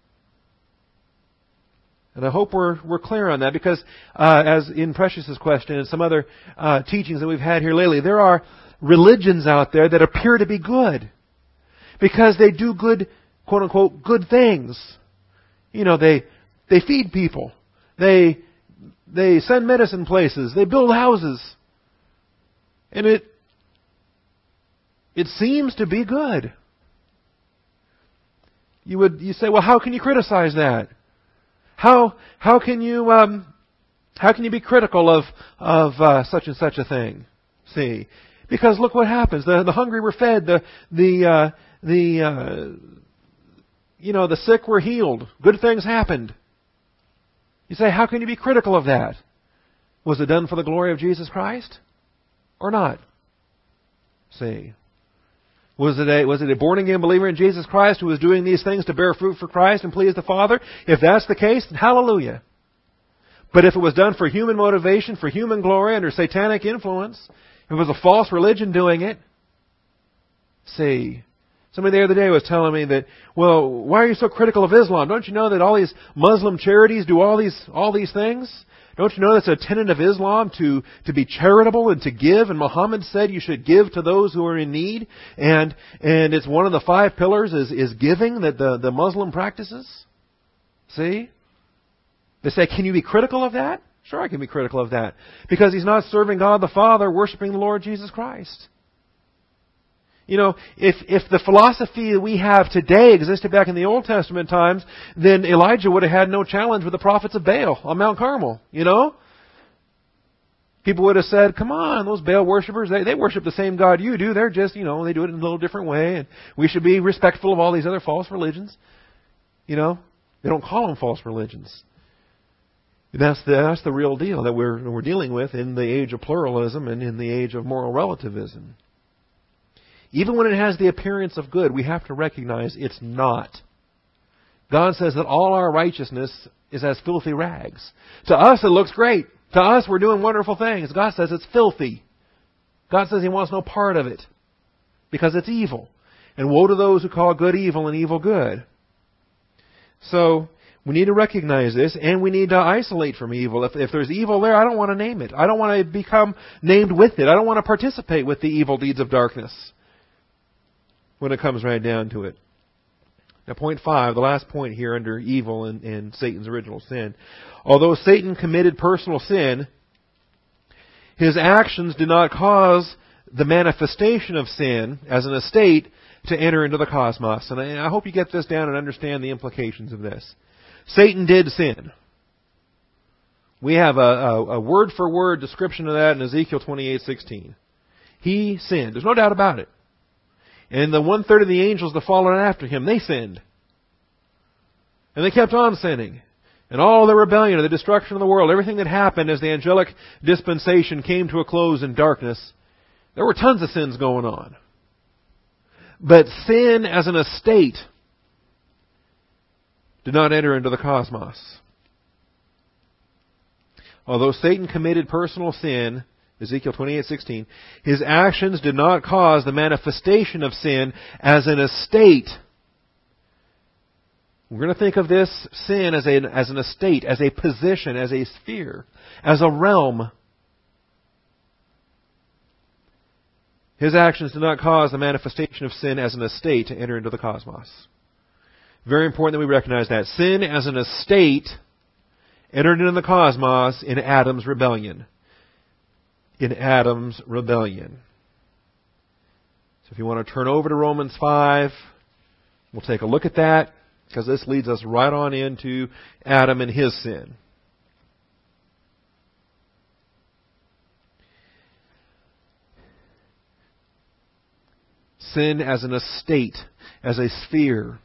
Speaker 1: And I hope we're we're clear on that, because uh, as in Precious's question and some other uh, teachings that we've had here lately, there are religions out there that appear to be good because they do good, quote unquote, good things. You know, they they feed people, they they send medicine places, they build houses, and it it seems to be good. You would you say, well, how can you criticize that? How how can you um, how can you be critical of of uh, such and such a thing? See, because look what happens. The the hungry were fed. The the uh, the uh, you know the sick were healed. Good things happened. You say, how can you be critical of that? Was it done for the glory of Jesus Christ, or not? See. Was it a, was it a born-again believer in Jesus Christ who was doing these things to bear fruit for Christ and please the Father? If that's the case, then hallelujah. But if it was done for human motivation, for human glory, under satanic influence, if it was a false religion doing it, see, somebody the other day was telling me that, well, why are you so critical of Islam? Don't you know that all these Muslim charities do all these all these things? Don't you know that's a tenet of Islam to, to be charitable and to give? And Muhammad said you should give to those who are in need. And and it's one of the five pillars is, is giving that the, the Muslim practices. See? They say, can you be critical of that? Sure, I can be critical of that. Because he's not serving God the Father, worshiping the Lord Jesus Christ. You know, if if the philosophy that we have today existed back in the Old Testament times, then Elijah would have had no challenge with the prophets of Baal on Mount Carmel, you know? People would have said, come on, those Baal worshippers, they, they worship the same God you do. They're just, you know, they do it in a little different way. And we should be respectful of all these other false religions. You know, they don't call them false religions. That's the, that's the real deal that we're, we're dealing with in the age of pluralism and in the age of moral relativism. Even when it has the appearance of good, we have to recognize it's not. God says that all our righteousness is as filthy rags. To us, it looks great. To us, we're doing wonderful things. God says it's filthy. God says He wants no part of it because it's evil. And woe to those who call good evil and evil good. So, we need to recognize this, and we need to isolate from evil. If, if there's evil there, I don't want to name it. I don't want to become named with it. I don't want to participate with the evil deeds of darkness. When it comes right down to it. Now, point five, the last point here under evil and, and Satan's original sin. Although Satan committed personal sin, his actions did not cause the manifestation of sin as an estate to enter into the cosmos. And I, I hope you get this down and understand the implications of this. Satan did sin. We have a, a, a word-for-word description of that in Ezekiel twenty-eight sixteen. He sinned. There's no doubt about it. And the one-third of the angels that followed after him, they sinned. And they kept on sinning. And all the rebellion, the destruction of the world, everything that happened as the angelic dispensation came to a close in darkness, There were tons of sins going on. But sin as an estate did not enter into the cosmos. Although Satan committed personal sin, Ezekiel twenty-eight sixteen, his actions did not cause the manifestation of sin as an estate. We're going to think of this sin as, a, as an estate, as a position, as a sphere, as a realm. His actions did not cause the manifestation of sin as an estate to enter into the cosmos. Very important that we recognize that. Sin as an estate entered into the cosmos in Adam's rebellion. In Adam's rebellion. So if you want to turn over to Romans five, we'll take a look at that, because this leads us right on into Adam and his sin. Sin as an estate, as a sphere.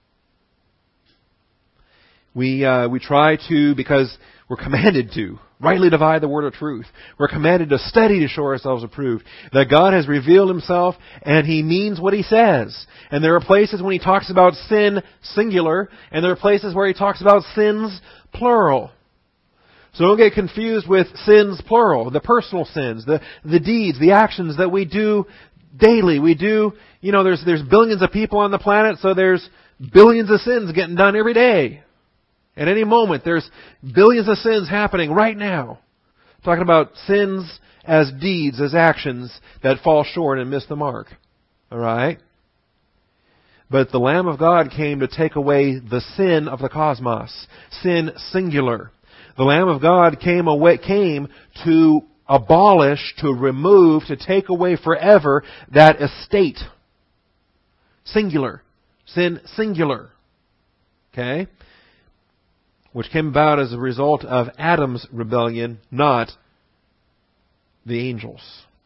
Speaker 1: We uh, we try to, because we're commanded to, rightly divide the word of truth. We're commanded to study to show ourselves approved. That God has revealed Himself, and He means what He says. And there are places when He talks about sin, singular, and there are places where He talks about sins, plural. So don't get confused with sins, plural. The personal sins, the, the deeds, the actions that we do daily. We do, you know, there's there's billions of people on the planet, so there's billions of sins getting done every day. At any moment, there's billions of sins happening right now. Talking about sins as deeds, as actions that fall short and miss the mark. All right? But the Lamb of God came to take away the sin of the cosmos. Sin singular. The Lamb of God came away, came to abolish, to remove, to take away forever that estate. Singular. Sin singular. Okay? Which came about as a result of Adam's rebellion, not the angels.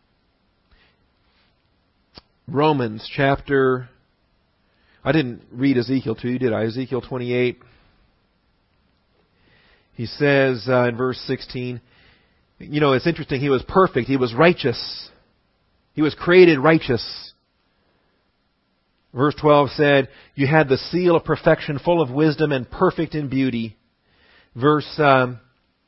Speaker 1: Romans chapter... I didn't read Ezekiel to you, did I? Ezekiel twenty-eight. He says uh, in verse sixteen, you know, it's interesting, He was perfect, He was righteous. He was created righteous. Verse twelve said, you had the seal of perfection, full of wisdom and perfect in beauty. Verse um,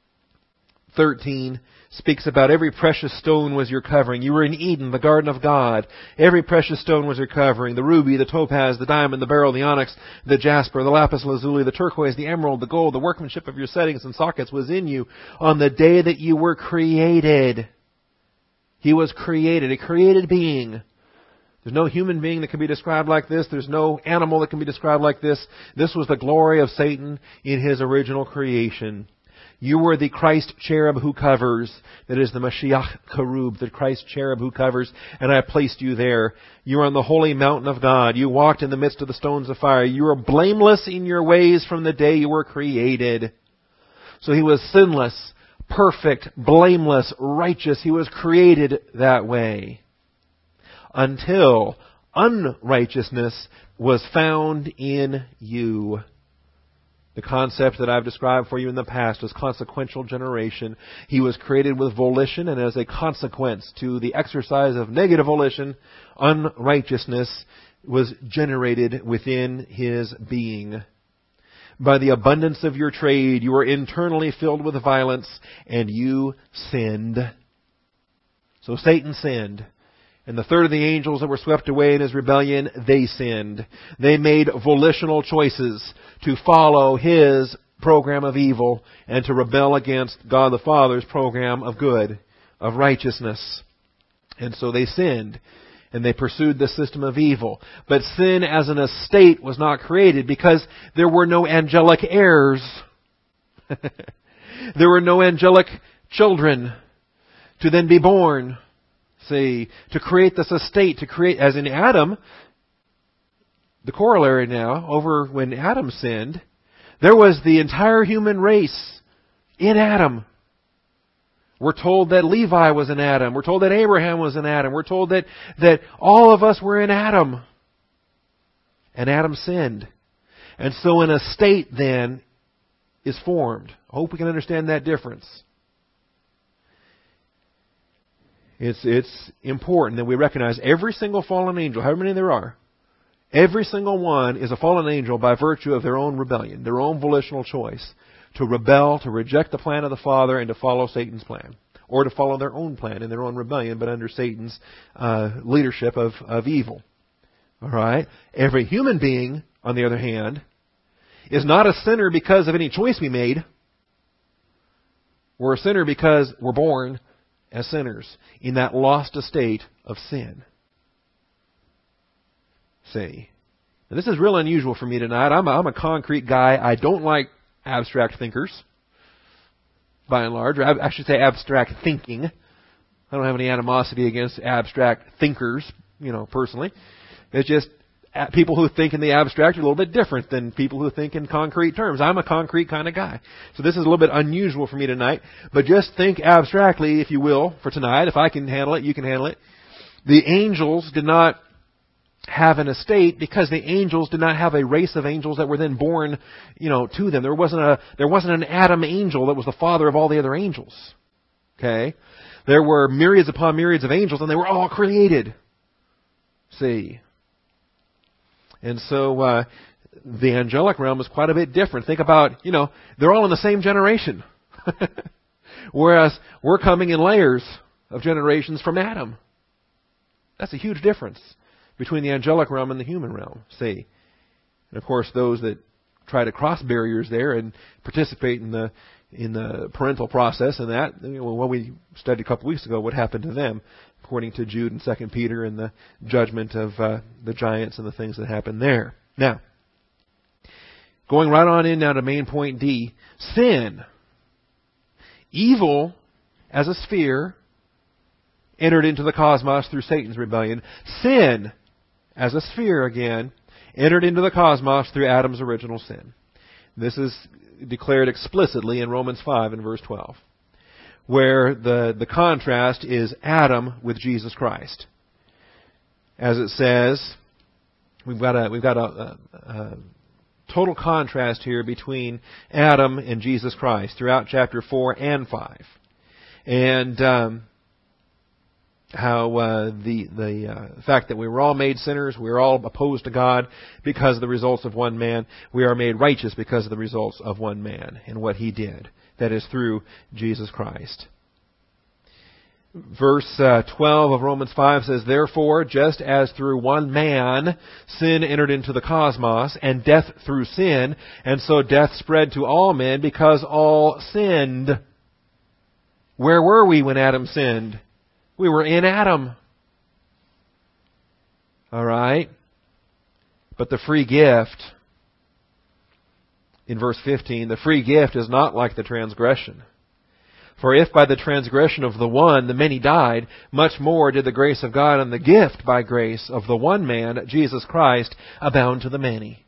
Speaker 1: thirteen speaks about every precious stone was your covering. You were in Eden, the garden of God. Every precious stone was your covering. The ruby, the topaz, the diamond, the beryl, the onyx, the jasper, the lapis lazuli, the turquoise, the emerald, the gold. The workmanship of your settings and sockets was in you on the day that you were created. He was created, a created being. There's no human being that can be described like this. There's no animal that can be described like this. This was the glory of Satan in his original creation. You were the Christ cherub who covers. That is the Mashiach Cherub, the Christ cherub who covers. And I placed you there. You were on the holy mountain of God. You walked in the midst of the stones of fire. You were blameless in your ways from the day you were created. So He was sinless, perfect, blameless, righteous. He was created that way. Until unrighteousness was found in you. The concept that I've described for you in the past is consequential generation. He was created with volition, and as a consequence to the exercise of negative volition, unrighteousness was generated within his being. By the abundance of your trade, you were internally filled with violence, and you sinned. So Satan sinned. And the third of the angels that were swept away in his rebellion, they sinned. They made volitional choices to follow his program of evil and to rebel against God the Father's program of good, of righteousness. And so they sinned, and they pursued the system of evil. But sin as an estate was not created because there were no angelic heirs. There were no angelic children to then be born. See, to create this estate, to create, as in Adam, the corollary now, over when Adam sinned, there was the entire human race in Adam. We're told that Levi was in Adam. We're told that Abraham was in Adam. We're told that, that all of us were in Adam. And Adam sinned. And so an estate then is formed. I hope we can understand that difference. It's it's important that we recognize every single fallen angel, however many there are, every single one is a fallen angel by virtue of their own rebellion, their own volitional choice to rebel, to reject the plan of the Father, and to follow Satan's plan, or to follow their own plan in their own rebellion, but under Satan's uh, leadership of, of evil. All right? Every human being, on the other hand, is not a sinner because of any choice we made. We're a sinner because we're born as sinners in that lost estate of sin. See? Now, this is real unusual for me tonight. I'm a, I'm a concrete guy. I don't like abstract thinkers, by and large. Or I should say abstract thinking. I don't have any animosity against abstract thinkers, you know, personally. It's just people who think in the abstract are a little bit different than people who think in concrete terms. I'm a concrete kind of guy. So this is a little bit unusual for me tonight. But just think abstractly, if you will, for tonight. If I can handle it, you can handle it. The angels did not have an estate because the angels did not have a race of angels that were then born, you know, to them. There wasn't a there wasn't an Adam angel that was the father of all the other angels. Okay? There were myriads upon myriads of angels, and they were all created. See? And so uh, the angelic realm is quite a bit different. Think about, you know, they're all in the same generation. Whereas we're coming in layers of generations from Adam. That's a huge difference between the angelic realm and the human realm. See? And of course, those that try to cross barriers there and participate in the in the parental process and that, you know, what we studied a couple weeks ago, what happened to them, according to Jude and Second Peter, and the judgment of uh, the giants and the things that happened there. Now, going right on in now to main point D, sin. Evil, as a sphere, entered into the cosmos through Satan's rebellion. Sin, as a sphere again, entered into the cosmos through Adam's original sin. This is declared explicitly in Romans five and verse twelve, where the, the contrast is Adam with Jesus Christ. As it says, we've got a we've got a, a, a total contrast here between Adam and Jesus Christ throughout chapter four and five, and um, how uh, the the uh, fact that we were all made sinners, we were all opposed to God because of the results of one man. We are made righteous because of the results of one man and what he did. That is through Jesus Christ. Verse uh, twelve of Romans five says, "Therefore, just as through one man sin entered into the cosmos, and death through sin, and so death spread to all men because all sinned." Where were we when Adam sinned? We were in Adam. All right? But the free gift, in verse fifteen, the free gift is not like the transgression. For if by the transgression of the one the many died, much more did the grace of God and the gift by grace of the one man, Jesus Christ, abound to the many.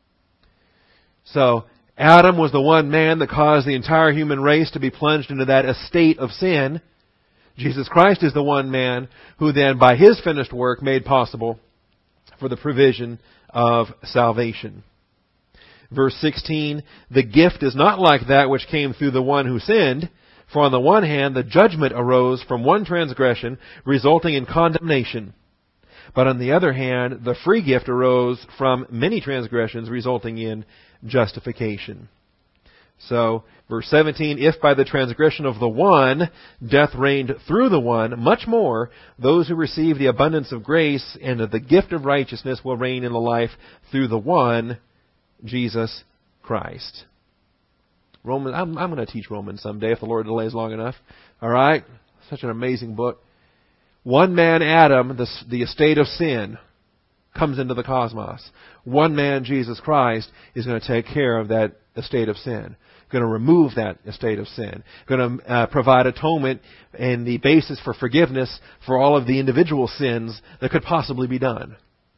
Speaker 1: So, Adam was the one man that caused the entire human race to be plunged into that estate of sin. Jesus Christ is the one man who then, by His finished work, made possible for the provision of salvation. Verse sixteen, "The gift is not like that which came through the one who sinned. For on the one hand, the judgment arose from one transgression, resulting in condemnation. But on the other hand, the free gift arose from many transgressions, resulting in justification." So, verse seventeen, "If by the transgression of the one death reigned through the one, much more those who receive the abundance of grace and of the gift of righteousness will reign in the life through the one, Jesus Christ." Romans, I'm, I'm going to teach Romans someday if the Lord delays long enough. All right? Such an amazing book. One man, Adam, the, the estate of sin, comes into the cosmos. One man, Jesus Christ, is going to take care of that estate of sin. Going to remove that estate of sin. Going to uh, provide atonement and the basis for forgiveness for all of the individual sins that could possibly be done.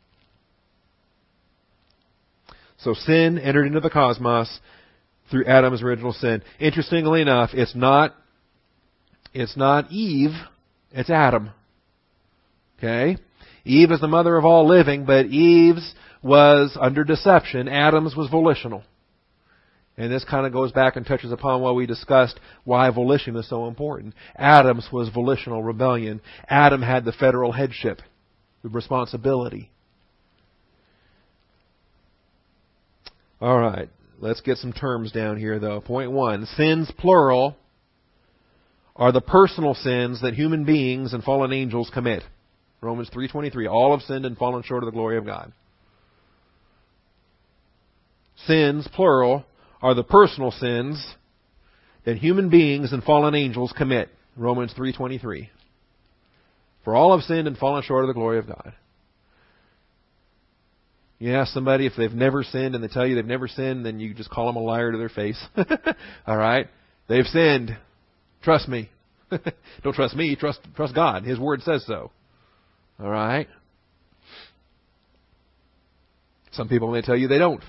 Speaker 1: So sin entered into the cosmos through Adam's original sin. Interestingly enough, it's not it's not Eve, it's Adam. Okay? Eve is the mother of all living, but Eve's was under deception. Adam's was volitional. And this kind of goes back and touches upon what we discussed, why volition is so important. Adam's was volitional rebellion. Adam had the federal headship, the responsibility. All right, let's get some terms down here, though. Point one, sins, plural, are the personal sins that human beings and fallen angels commit. Romans three twenty-three, all have sinned and fallen short of the glory of God. Sins, plural, are the personal sins that human beings and fallen angels commit. Romans three twenty-three. For all have sinned and fallen short of the glory of God. You ask somebody if they've never sinned and they tell you they've never sinned, then you just call them a liar to their face. All right? They've sinned. Trust me. Don't trust me. Trust, trust God. His Word says so. All right? Some people may tell you they don't.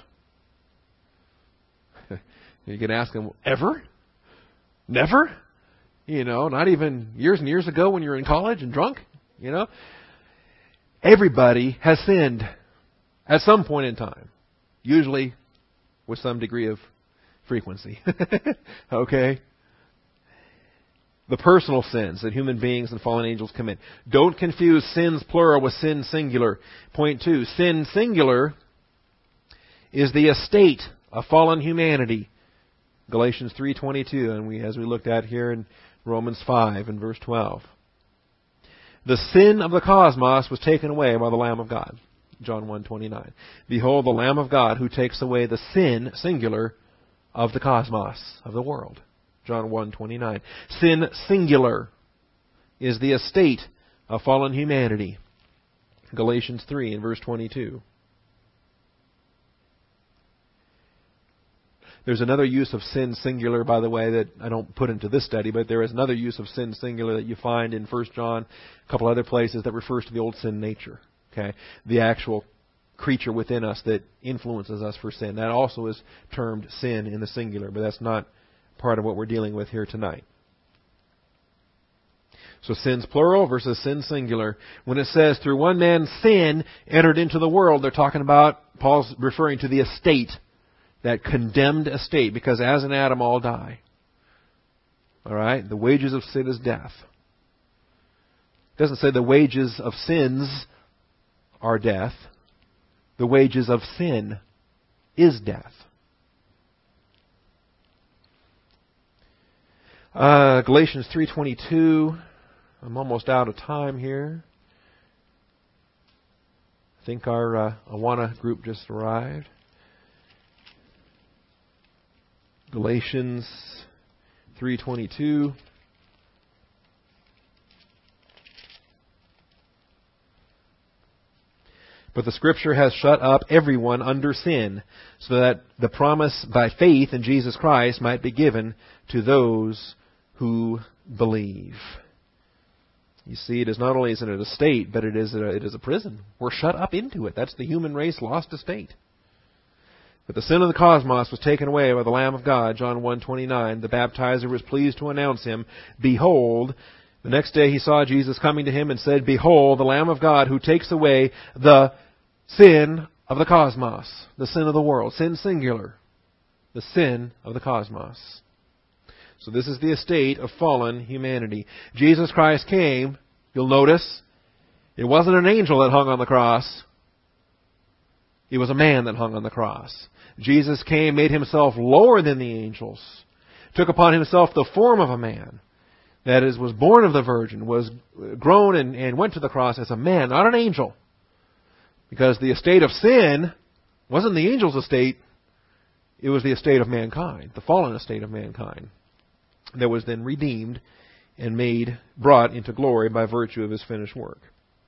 Speaker 1: You can ask them, ever? Never? You know, not even years and years ago when you were in college and drunk? You know? Everybody has sinned at some point in time. Usually with some degree of frequency. Okay? The personal sins that human beings and fallen angels commit. Don't confuse sins plural with sin singular. Point two, sin singular is the estate of fallen humanity. Galatians three twenty-two, and we, as we looked at here in Romans five and verse twelve. The sin of the cosmos was taken away by the Lamb of God. John one twenty-nine. Behold, the Lamb of God who takes away the sin, singular, of the cosmos, of the world. John one twenty-nine. Sin, singular, is the estate of fallen humanity. Galatians three and verse twenty-two. There's another use of sin singular, by the way, that I don't put into this study, but there is another use of sin singular that you find in First John, a couple other places, that refers to the old sin nature. Okay, the actual creature within us that influences us for sin. That also is termed sin in the singular, but that's not part of what we're dealing with here tonight. So sins plural versus sin singular. When it says through one man sin entered into the world, they're talking about, Paul's referring to the estate, that condemned estate, because as in Adam all die. All right? The wages of sin is death. It doesn't say the wages of sins are death. The wages of sin is death. Uh, Galatians three twenty-two. I'm almost out of time here. I think our uh, Awana group just arrived. Galatians three twenty-two. But the Scripture has shut up everyone under sin, so that the promise by faith in Jesus Christ might be given to those who believe. You see, it is not only is it a state, but it is a, it is a prison. We're shut up into it. That's the human race lost estate. But the sin of the cosmos was taken away by the Lamb of God, John one twenty-nine. The baptizer was pleased to announce him, behold. The next day he saw Jesus coming to him and said, behold, the Lamb of God who takes away the sin of the cosmos, the sin of the world, sin singular, the sin of the cosmos. So this is the estate of fallen humanity. Jesus Christ came, you'll notice, it wasn't an angel that hung on the cross. It was a man that hung on the cross. Jesus came, made himself lower than the angels, took upon himself the form of a man, that is, was born of the Virgin, was grown and, and went to the cross as a man, not an angel. Because the estate of sin wasn't the angel's estate, it was the estate of mankind, the fallen estate of mankind, that was then redeemed and made, brought into glory by virtue of his finished work.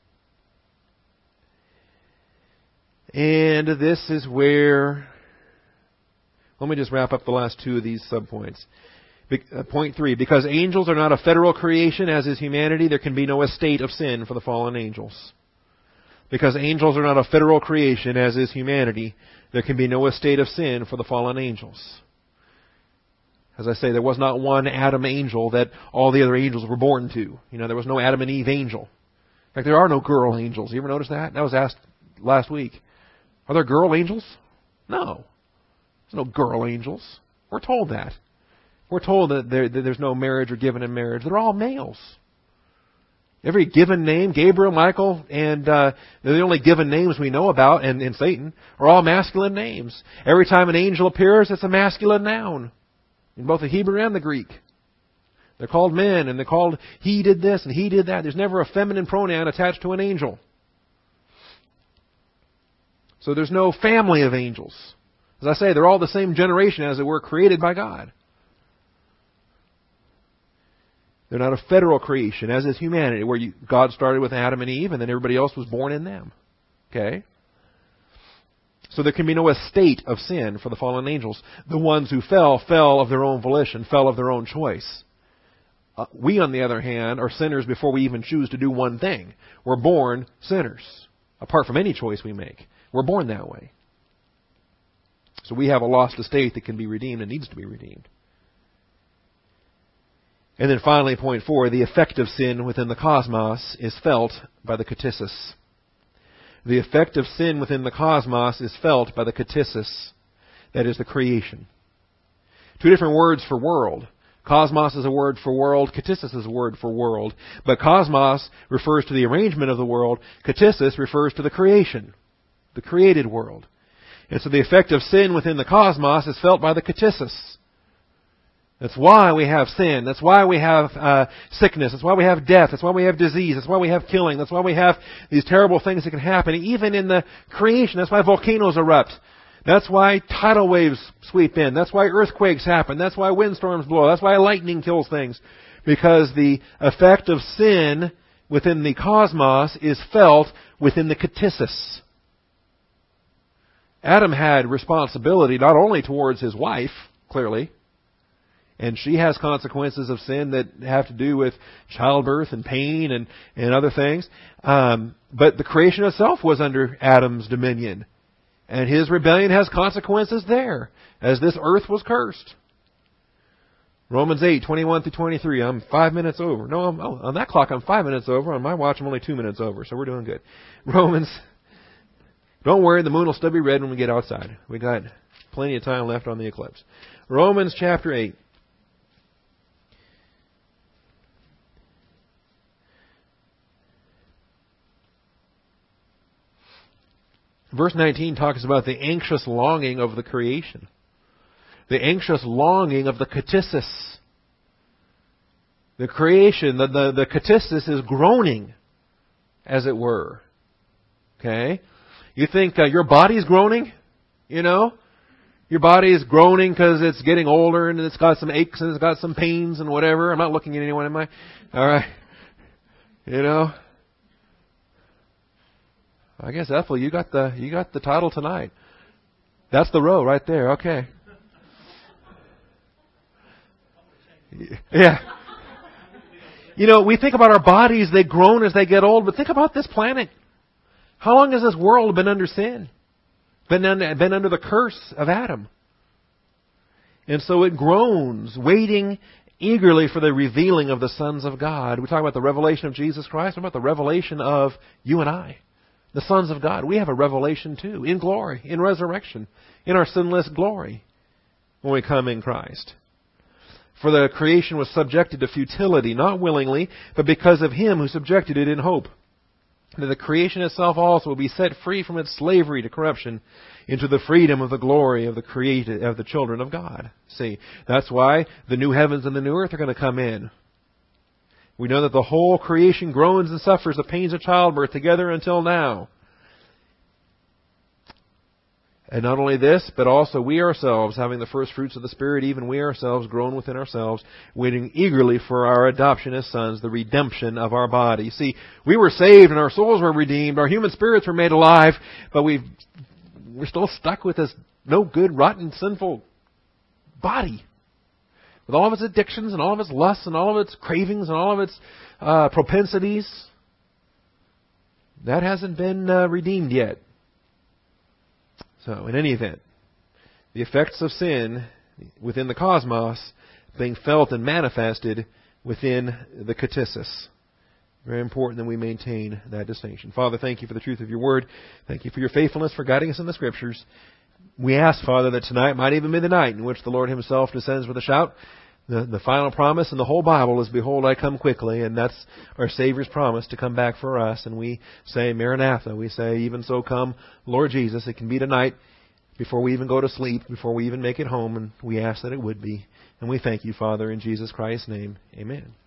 Speaker 1: And this is where, let me just wrap up the last two of these subpoints. Be, uh, point three, because angels are not a federal creation, as is humanity, there can be no estate of sin for the fallen angels. Because angels are not a federal creation, as is humanity, there can be no estate of sin for the fallen angels. As I say, there was not one Adam angel that all the other angels were born to. You know, there was no Adam and Eve angel. In fact, there are no girl angels. You ever notice that? That was asked last week. Are there girl angels? No. There's no girl angels. We're told that. We're told that, there, that there's no marriage or given in marriage. They're all males. Every given name, Gabriel, Michael, and uh, the only given names we know about, and, and Satan, are all masculine names. Every time an angel appears, it's a masculine noun, in both the Hebrew and the Greek. They're called men, and they're called he did this and he did that. There's never a feminine pronoun attached to an angel. So there's no family of angels. As I say, they're all the same generation, as it were, created by God. They're not a federal creation, as is humanity, where you, God started with Adam and Eve, and then everybody else was born in them. Okay? So there can be no estate of sin for the fallen angels. The ones who fell, fell of their own volition, fell of their own choice. Uh, we, on the other hand, are sinners before we even choose to do one thing. We're born sinners, apart from any choice we make. We're born that way. So we have a lost estate that can be redeemed and needs to be redeemed. And then finally, point four, the effect of sin within the cosmos is felt by the ktisis. The effect of sin within the cosmos is felt by the ktisis, that is the creation. Two different words for world. Cosmos is a word for world, ktisis is a word for world. But cosmos refers to the arrangement of the world, ktisis refers to the creation, the created world. And so the effect of sin within the cosmos is felt by the ktisis. That's why we have sin. That's why we have uh, sickness. That's why we have death. That's why we have disease. That's why we have killing. That's why we have these terrible things that can happen, even in the creation. That's why volcanoes erupt. That's why tidal waves sweep in. That's why earthquakes happen. That's why windstorms blow. That's why lightning kills things. Because the effect of sin within the cosmos is felt within the ktisis. Adam had responsibility not only towards his wife, clearly, and she has consequences of sin that have to do with childbirth and pain and, and other things. Um, but the creation itself was under Adam's dominion. And his rebellion has consequences there, as this earth was cursed. Romans eight, twenty-one through twenty-three. I'm five minutes over. No, I'm, oh, on that clock I'm five minutes over. On my watch I'm only two minutes over, so we're doing good. Romans, don't worry, the moon will still be red when we get outside. We got plenty of time left on the eclipse. Romans chapter eight. Verse nineteen talks about the anxious longing of the creation. The anxious longing of the ktisis. The creation, the, the, the ktisis is groaning, as it were. Okay? You think uh, your body's groaning? You know? Your body is groaning because it's getting older and it's got some aches and it's got some pains and whatever. I'm not looking at anyone, am I? All right. You know? I guess Ethel, you got the you got the title tonight. That's the row right there. Okay. Yeah. You know, we think about our bodies, they groan as they get old, but think about this planet. How long has this world been under sin? Been under, been under the curse of Adam. And so it groans, waiting eagerly for the revealing of the sons of God. We talk about the revelation of Jesus Christ. What about the revelation of you and I? The sons of God. We have a revelation too, in glory, in resurrection, in our sinless glory when we come in Christ. For the creation was subjected to futility, not willingly, but because of Him who subjected it in hope, that the creation itself also will be set free from its slavery to corruption into the freedom of the glory of the created, of the children of God. See, that's why the new heavens and the new earth are going to come in. We know that the whole creation groans and suffers the pains of childbirth together until now. And not only this, but also we ourselves, having the first fruits of the Spirit, even we ourselves groan within ourselves, waiting eagerly for our adoption as sons, the redemption of our body. See, we were saved and our souls were redeemed, our human spirits were made alive, but we've, we're still stuck with this no good, rotten, sinful body. With all of its addictions and all of its lusts and all of its cravings and all of its uh, propensities. That hasn't been uh, redeemed yet. So, in any event, the effects of sin within the cosmos being felt and manifested within the ktisis. Very important that we maintain that distinction. Father, thank you for the truth of your word. Thank you for your faithfulness, for guiding us in the Scriptures. we ask, Father, that tonight might even be the night in which the Lord himself descends with a shout. The, the final promise in the whole Bible is, behold, I come quickly, and that's our Savior's promise to come back for us. And we say, Maranatha. We say, even so come, Lord Jesus. It can be tonight before we even go to sleep, before we even make it home, and we ask that it would be. And we thank you, Father, in Jesus Christ's name. Amen.